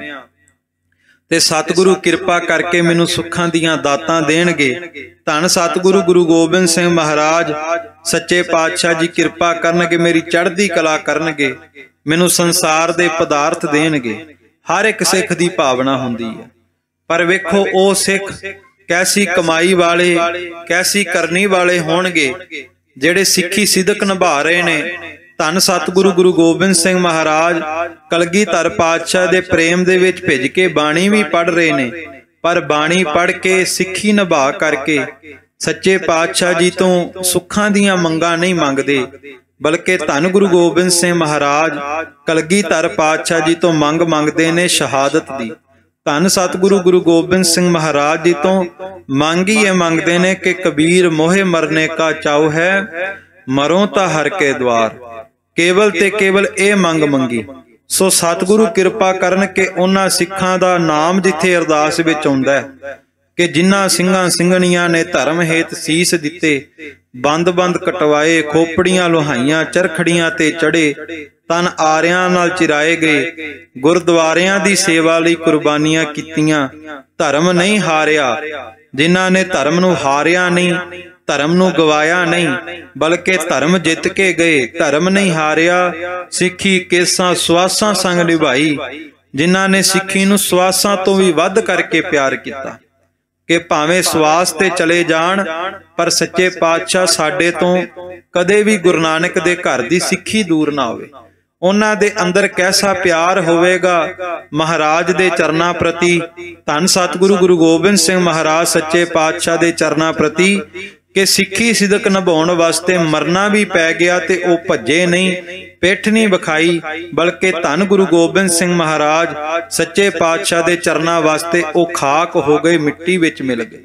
ਤੇ ਸਤਿਗੁਰੂ ਕਿਰਪਾ ਕਰਕੇ ਮੈਨੂੰ ਸੁੱਖਾਂ ਦੀਆਂ ਦਾਤਾਂ ਦੇਣਗੇ। ਧੰਨ ਸਤਿਗੁਰੂ ਗੁਰੂ ਗੋਬਿੰਦ ਸਿੰਘ ਮਹਾਰਾਜ ਸੱਚੇ ਪਾਤਸ਼ਾਹ ਜੀ ਕਿਰਪਾ ਕਰਨਗੇ, ਮੇਰੀ ਚੜ੍ਹਦੀ ਕਲਾ ਕਰਨਗੇ, ਮੈਨੂੰ ਸੰਸਾਰ ਦੇ ਪਦਾਰਥ ਦੇਣਗੇ। ਹਰ ਇੱਕ ਸਿੱਖ ਦੀ ਭਾਵਨਾ ਹੁੰਦੀ ਹੈ। ਪਰ ਵੇਖੋ ਉਹ ਸਿੱਖ ਕੈਸੀ ਕਮਾਈ ਵਾਲੇ, ਕੈਸੀ ਕਰਨੀ ਵਾਲੇ ਹੋਣਗੇ ਜਿਹੜੇ ਸਿੱਖੀ ਸਿਦਕ ਨਿਭਾ ਰਹੇ ਨੇ। ਧੰਨ ਸਤਿਗੁਰੂ ਗੁਰੂ ਗੋਬਿੰਦ ਸਿੰਘ ਮਹਾਰਾਜ ਕਲਗੀਧਰ ਪਾਤਸ਼ਾਹ ਦੇ ਪ੍ਰੇਮ ਦੇ ਵਿੱਚ ਭਿੱਜ ਕੇ ਬਾਣੀ ਵੀ ਪੜ੍ਹ ਰਹੇ ਨੇ, ਪਰ ਬਾਣੀ ਪੜ੍ਹ ਕੇ ਸਿੱਖੀ ਨਿਭਾ ਕਰਕੇ ਸੱਚੇ ਪਾਤਸ਼ਾਹ ਜੀ ਤੋਂ ਸੁੱਖਾਂ ਦੀਆਂ ਮੰਗਾਂ ਨਹੀਂ ਮੰਗਦੇ, ਬਲਕਿ ਧੰਨ ਗੁਰੂ ਗੋਬਿੰਦ ਸਿੰਘ ਮਹਾਰਾਜ ਕਲਗੀਧਰ ਪਾਤਸ਼ਾਹ ਜੀ ਤੋਂ ਮੰਗ ਮੰਗਦੇ ਨੇ ਸ਼ਹਾਦਤ ਦੀ। ਧੰਨ ਸਤਿਗੁਰੂ ਗੁਰੂ ਗੋਬਿੰਦ ਸਿੰਘ ਮਹਾਰਾਜ ਜੀ ਤੋਂ ਮੰਗ ਹੀ ਇਹ ਮੰਗਦੇ ਨੇ ਕਿ ਕਬੀਰ ਮੋਹਿ ਮਰਨੇ ਕਾ ਚਾਉ ਹੈ, ਮਰੋ ਤਾਂ ਹਰ ਕੇ ਦਵਾਰ। ਕੇਵਲ ਤੇ ਕੇਵਲ ਇਹ ਮੰਗ ਮੰਗੀ। ਸੋ ਸਤਿਗੁਰੂ ਕਿਰਪਾ ਕਰਨ ਕਿ ਉਹਨਾਂ ਸਿੱਖਾਂ ਦਾ ਨਾਮ ਜਿੱਥੇ ਅਰਦਾਸ ਵਿੱਚ ਆਉਂਦਾ ਹੈ ਕਿ ਜਿਨ੍ਹਾਂ ਸਿੰਘਾਂ ਸਿੰਘਣੀਆਂ ਨੇ ਧਰਮ ਹੇਤ ਸੀਸ ਦਿੱਤੇ, ਬੰਦ ਬੰਦ ਕਟਵਾਏ, ਖੋਪੜੀਆਂ ਲੋਹਾਈਆਂ, ਚਰਖੜੀਆਂ ਤੇ ਚੜੇ, ਤਨ ਆਰਿਆਂ ਨਾਲ ਚਿਰਾਏ ਗਏ, ਗੁਰਦੁਆਰਿਆਂ ਦੀ ਸੇਵਾ ਲਈ ਕੁਰਬਾਨੀਆਂ ਕੀਤੀਆਂ, ਧਰਮ ਨਹੀਂ ਹਾਰਿਆ। ਜਿਨ੍ਹਾਂ ਨੇ ਧਰਮ ਨੂੰ ਹਾਰਿਆ ਨਹੀਂ, ਧਰਮ ਨੂੰ ਗਵਾਇਆ ਨਹੀਂ, ਬਲਕਿ ਧਰਮ ਜਿੱਤ ਕੇ ਗਏ, ਧਰਮ ਨਹੀਂ ਹਾਰਿਆ। ਸਿੱਖੀ ਕੇਸਾਂ ਸਵਾਸਾਂ ਸੰਗ ਨਿਭਾਈ, ਜਿਨ੍ਹਾਂ ਨੇ ਸਿੱਖੀ ਨੂੰ ਸਵਾਸਾਂ ਤੋਂ ਵੀ ਵੱਧ ਕਰਕੇ ਪਿਆਰ ਕੀਤਾ ਕਿ ਭਾਵੇਂ ਸਵਾਸ ਤੇ ਚਲੇ ਜਾਣ ਪਰ ਸੱਚੇ ਪਾਤਸ਼ਾਹ ਸਾਡੇ ਤੋਂ ਕਦੇ ਵੀ ਗੁਰੂ ਨਾਨਕ ਦੇ ਘਰ ਦੀ ਸਿੱਖੀ ਦੂਰ ਨਾ ਹੋਵੇ। ਉਹਨਾਂ ਦੇ ਅੰਦਰ ਕੈਸਾ ਪਿਆਰ ਹੋਵੇਗਾ ਮਹਾਰਾਜ ਦੇ ਚਰਨਾਂ ਪ੍ਰਤੀ, ਧੰਨ ਸਤਿਗੁਰੂ ਗੁਰੂ ਗੋਬਿੰਦ ਸਿੰਘ ਮਹਾਰਾਜ ਸੱਚੇ ਪਾਤਸ਼ਾਹ ਦੇ ਚਰਨਾਂ ਪ੍ਰਤੀ ਕਿ ਸਿੱਖੀ ਸਿਦਕ ਨਿਭਾਉਣ ਵਾਸਤੇ ਮਰਨਾ ਵੀ ਪੈ ਗਿਆ ਤੇ ਉਹ ਭੱਜੇ ਨਹੀਂ, ਪਿੱਠ ਨਹੀਂ ਵਿਖਾਈ, ਬਲਕਿ ਧੰਨ ਗੁਰੂ ਗੋਬਿੰਦ ਸਿੰਘ ਮਹਾਰਾਜ ਸੱਚੇ ਪਾਤਸ਼ਾਹ ਦੇ ਚਰਨਾਂ ਵਾਸਤੇ ਉਹ ਖਾਕ ਹੋ ਗਏ, ਮਿੱਟੀ ਵਿੱਚ ਮਿਲ ਗਏ।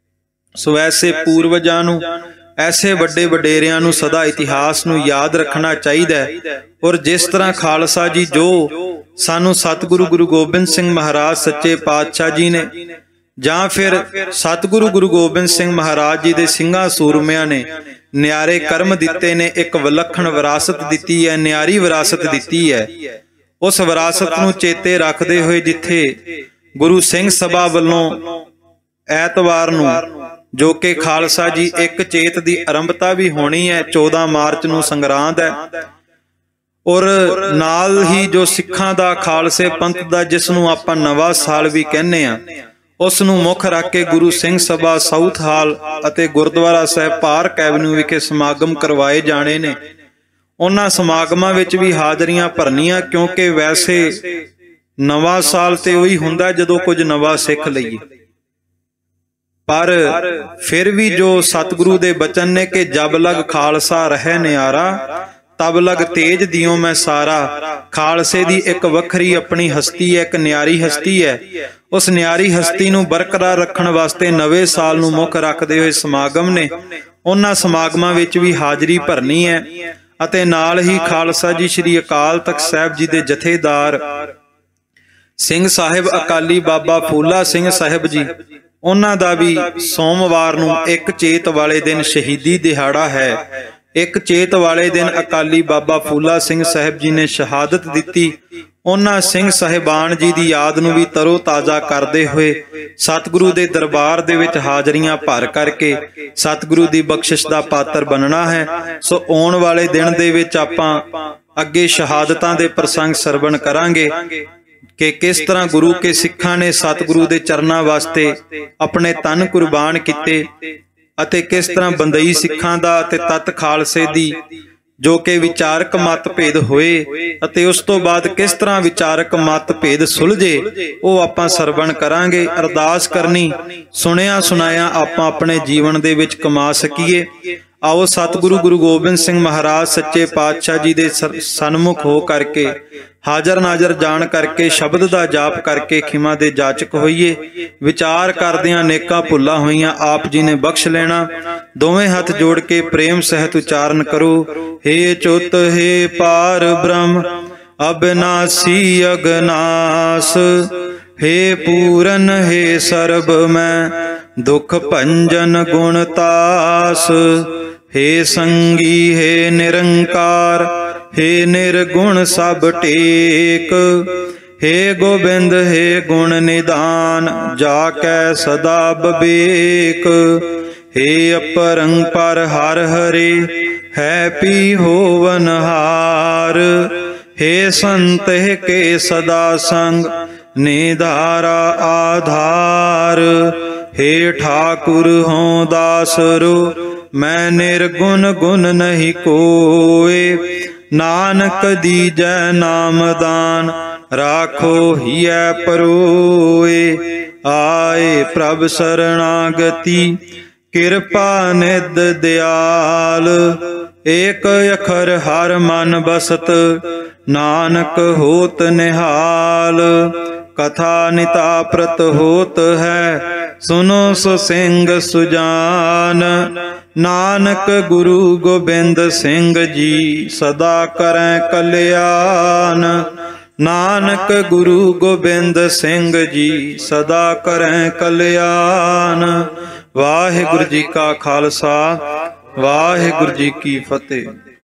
ਸੋ ਐਸੇ ਪੂਰਵਜਾਂ ਨੂੰ, ਐਸੇ ਵੱਡੇ ਵਡੇਰਿਆਂ ਨੂੰ ਸਦਾ ਇਤਿਹਾਸ ਨੂੰ ਯਾਦ ਰੱਖਣਾ ਚਾਹੀਦਾ ਹੈ। ਔਰ ਜਿਸ ਤਰ੍ਹਾਂ ਖਾਲਸਾ ਜੀ ਜੋ ਸਾਨੂੰ ਸਤਿਗੁਰੂ ਗੁਰੂ ਗੋਬਿੰਦ ਸਿੰਘ ਮਹਾਰਾਜ ਸੱਚੇ ਪਾਤਸ਼ਾਹ ਜੀ ਨੇ ਜਾਂ ਫਿਰ ਸਤਿਗੁਰੂ ਗੁਰੂ ਗੋਬਿੰਦ ਸਿੰਘ ਮਹਾਰਾਜ ਜੀ ਦੇ ਸਿੰਘਾਂ ਸੂਰਮਿਆਂ ਨੇ ਨਿਆਰੇ ਕਰਮ ਦਿੱਤੇ ਨੇ, ਇੱਕ ਵਿਲੱਖਣ ਵਿਰਾਸਤ ਦਿੱਤੀ ਹੈ, ਨਿਆਰੀ ਵਿਰਾਸਤ ਦਿੱਤੀ ਹੈ। ਉਸ ਵਿਰਾਸਤ ਨੂੰ ਚੇਤੇ ਰੱਖਦੇ ਹੋਏ ਜਿੱਥੇ ਗੁਰੂ ਸਿੰਘ ਸਭਾ ਵੱਲੋਂ ਐਤਵਾਰ ਨੂੰ, ਜੋ ਕਿ ਖਾਲਸਾ ਜੀ ਇੱਕ ਚੇਤ ਦੀ ਆਰੰਭਤਾ ਵੀ ਹੋਣੀ ਹੈ, ਚੌਦਾਂ ਮਾਰਚ ਨੂੰ ਸੰਗਰਾਂਦ ਹੈ, ਔਰ ਨਾਲ ਹੀ ਜੋ ਸਿੱਖਾਂ ਦਾ ਖਾਲਸੇ ਪੰਥ ਦਾ ਜਿਸ ਨੂੰ ਆਪਾਂ ਨਵਾਂ ਸਾਲ ਵੀ ਕਹਿੰਦੇ ਆ, ਉਸ ਨੂੰ ਮੁੱਖ ਰੱਖ ਕੇ ਗੁਰੂ ਸਿੰਘ ਸਭਾ ਸਾਊਥ ਹਾਲ ਅਤੇ ਗੁਰਦੁਆਰਾ ਸਾਹਿਬ ਪਾਰਕ ਐਵਨਿਊ ਵਿਖੇ ਸਮਾਗਮ ਕਰਵਾਏ ਜਾਣੇ ਨੇ। ਉਹਨਾਂ ਸਮਾਗਮਾਂ ਵਿੱਚ ਵੀ ਹਾਜ਼ਰੀਆਂ ਭਰਨੀਆਂ, ਕਿਉਂਕਿ ਵੈਸੇ ਨਵਾਂ ਸਾਲ ਤੇ ਉਹੀ ਹੁੰਦਾ ਜਦੋਂ ਕੁਝ ਨਵਾਂ ਸਿੱਖ ਲਈਏ, ਪਰ ਫਿਰ ਵੀ ਜੋ ਸਤਿਗੁਰੂ ਦੇ ਬਚਨ ਨੇ ਕਿ ਜਬ ਲਗ ਖਾਲਸਾ ਰਹਿ ਨਿਆਰਾ, ਤਬ ਲਗ ਤੇਜ ਦਿਓ ਮੈਂ ਸਾਰਾ। ਖਾਲਸੇ ਦੀ ਇੱਕ ਵੱਖਰੀ ਆਪਣੀ ਹਸਤੀ ਹੈ, ਇੱਕ ਨਿਆਰੀ ਹਸਤੀ ਹੈ। ਉਸ ਨਿਆਰੀ ਹਸਤੀ ਨੂੰ ਬਰਕਰਾਰ ਰੱਖਣ ਵਾਸਤੇ ਨਵੇਂ ਸਾਲ ਨੂੰ ਮੁੱਖ ਰੱਖਦੇ ਹੋਏ ਸਮਾਗਮ ਨੇ। ਉਹਨਾਂ ਸਮਾਗਮਾਂ ਵਿੱਚ ਵੀ ਹਾਜ਼ਰੀ ਭਰਨੀ ਹੈ ਅਤੇ ਨਾਲ ਹੀ ਖਾਲਸਾ ਜੀ ਸ੍ਰੀ ਅਕਾਲ ਤਖਤ ਸਾਹਿਬ ਜੀ ਦੇ ਜਥੇਦਾਰ ਸਿੰਘ ਸਾਹਿਬ ਅਕਾਲੀ ਬਾਬਾ ਫੂਲਾ ਸਿੰਘ ਸਾਹਿਬ ਜੀ, ਉਹਨਾਂ ਦਾ ਵੀ ਸੋਮਵਾਰ ਨੂੰ ਇੱਕ ਚੇਤ ਵਾਲੇ ਦਿਨ ਸ਼ਹੀਦੀ ਦਿਹਾੜਾ ਹੈ। ਇੱਕ ਚੇਤ ਵਾਲੇ ਦਿਨ ਅਕਾਲੀ ਬਾਬਾ ਫੂਲਾ ਸਿੰਘ ਸਾਹਿਬ ਜੀ ਨੇ ਸ਼ਹਾਦਤ ਦਿੱਤੀ। ਉਹਨਾਂ ਸਿੰਘ ਸਾਹਿਬਾਨ ਜੀ ਦੀ ਯਾਦ ਨੂੰ ਵੀ ਤਰੋ ਤਾਜ਼ਾ ਕਰਦੇ ਹੋਏ ਸਤਿਗੁਰੂ ਦੇ ਦਰਬਾਰ ਦੇ ਵਿੱਚ ਹਾਜ਼ਰੀਆਂ ਭਰ ਕਰਕੇ ਸਤਿਗੁਰੂ ਦੀ ਬਖਸ਼ਿਸ਼ ਦਾ ਪਾਤਰ ਬਣਨਾ ਹੈ। ਸੋ ਆਉਣ ਵਾਲੇ ਦਿਨ ਦੇ ਵਿੱਚ ਆਪਾਂ ਅੱਗੇ ਸ਼ਹਾਦਤਾਂ ਦੇ ਪ੍ਰਸੰਗ ਸਰਵਣ ਕਰਾਂਗੇ। ਕਿ ਕਿਸ ਤਰ੍ਹਾਂ ਗੁਰੂ ਕੇ ਸਿੱਖਾਂ ਨੇ ਸਤਿਗੁਰੂ ਦੇ ਚਰਨਾਂ ਵਾਸਤੇ ਆਪਣੇ ਤਨ ਕੁਰਬਾਨ ਕੀਤੇ ਅਤੇ ਕਿਸ ਤਰ੍ਹਾਂ ਬੰਦਈ ਸਿੱਖਾਂ ਦਾ ਅਤੇ ਤਤ ਖਾਲਸੇ ਦੀ ਜੋ ਕਿ ਵਿਚਾਰਕ ਮਤਭੇਦ ਹੋਏ ਅਤੇ ਉਸ ਤੋਂ ਬਾਅਦ ਕਿਸ ਤਰ੍ਹਾਂ ਵਿਚਾਰਕ ਮਤਭੇਦ ਸੁਲਝੇ, ਉਹ ਆਪਾਂ ਸਰਵਣ ਕਰਾਂਗੇ। ਅਰਦਾਸ ਕਰਨੀ, ਸੁਣਿਆ ਸੁਣਾਇਆ ਆਪਾਂ ਆਪਣੇ ਜੀਵਨ ਦੇ ਵਿੱਚ ਕਮਾ ਸਕੀਏ। ਆਓ ਸਤਿਗੁਰੂ ਗੁਰੂ ਗੋਬਿੰਦ ਸਿੰਘ ਮਹਾਰਾਜ ਸੱਚੇ ਪਾਤਸ਼ਾਹ ਜੀ ਦੇ ਸਨਮੁਖ ਹੋ ਕਰਕੇ, ਹਾਜ਼ਰ ਨਾਜ਼ਰ ਜਾਣ ਕਰਕੇ, ਸ਼ਬਦ ਦਾ ਜਾਪ ਕਰਕੇ ਖਿਮਾ ਦੇ ਜਾਚਕ ਹੋਈਏ। ਵਿਚਾਰ ਕਰਦਿਆਂ ਨੇਕਾਂ ਭੁੱਲਾਂ ਹੋਈਆਂ ਆਪ ਜੀ ਨੇ ਬਖਸ਼ ਲੈਣਾ। ਦੋਵੇਂ ਹੱਥ ਜੋੜ ਕੇ ਪ੍ਰੇਮ ਸਹਿਤ ਉਚਾਰਨ ਕਰੋ। ਹੇ ਚੁੱਤ ਹੇ ਪਾਰ ਬ੍ਰਹਮ ਅਬਿਨਾਸੀ ਅਗਨਾਸ, ਹੇ ਪੂਰਨ ਹੇ ਸਰਬ ਮੈਂ ਦੁਖ ਭੰਜਨ ਗੁਣ ਤਾਸ, ਹੇ ਸੰਗੀ ਹੇ ਨਿਰੰਕਾਰ, ਹੇ ਨਿਰਗੁਣ ਸਭ ਟੇਕ, ਹੇ ਗੋਬਿੰਦ ਹੇ ਗੁਣ ਨਿਧਾਨ, ਜਾ ਕੈ ਸਦਾ ਬਬੇਕ, ਹੇ ਅਪਰੰਪਰ ਹਰ ਹਰੇ ਹੈ ਪੀ ਹੋਵਨ ਹਾਰ, ਹੇ ਸੰਤ ਕੇ ਸਦਾ ਸੰਗ ਨਿਧਾਰਾ ਆਧਾਰ, ਹੇ ਠਾकुर ਹੋਂ ਦਾਸਰੋ ਮੈਂ ਨਿਰਗੁਣ ਗੁਣ ਨਹੀਂ ਕੋਏ, ਨਾਨਕ ਦੀਜੈ ਨਾਮਦਾਨ ਰਾਖੋ ਹੀਐ ਪਰੋਏ, ਆਏ ਪ੍ਰਭ ਸਰਣਾਗਤੀ ਕਿਰਪਾ ਨਿਧ ਦਿਆਲ, ਏਕ ਅਖਰ ਹਰ ਮਨ ਬਸਤ ਨਾਨਕ ਹੋਤ ਨਿਹਾਲ, ਕਥਾ ਨਿਤਾ ਪ੍ਰਤ ਹੋਤ ਹੈ ਸੁਨੋ ਸੋ ਸਿੰਘ ਸੁਜਾਨ, ਨਾਨਕ ਗੁਰੂ ਗੋਬਿੰਦ ਸਿੰਘ ਜੀ ਸਦਾ ਕਰੈ ਕਲਿਆਣ, ਨਾਨਕ ਗੁਰੂ ਗੋਬਿੰਦ ਸਿੰਘ ਜੀ ਸਦਾ ਕਰੈ ਕਲਿਆਣ। ਵਾਹਿਗੁਰੂ ਜੀ ਕਾ ਖਾਲਸਾ, ਵਾਹਿਗੁਰੂ ਜੀ ਕੀ ਫਤਿਹ।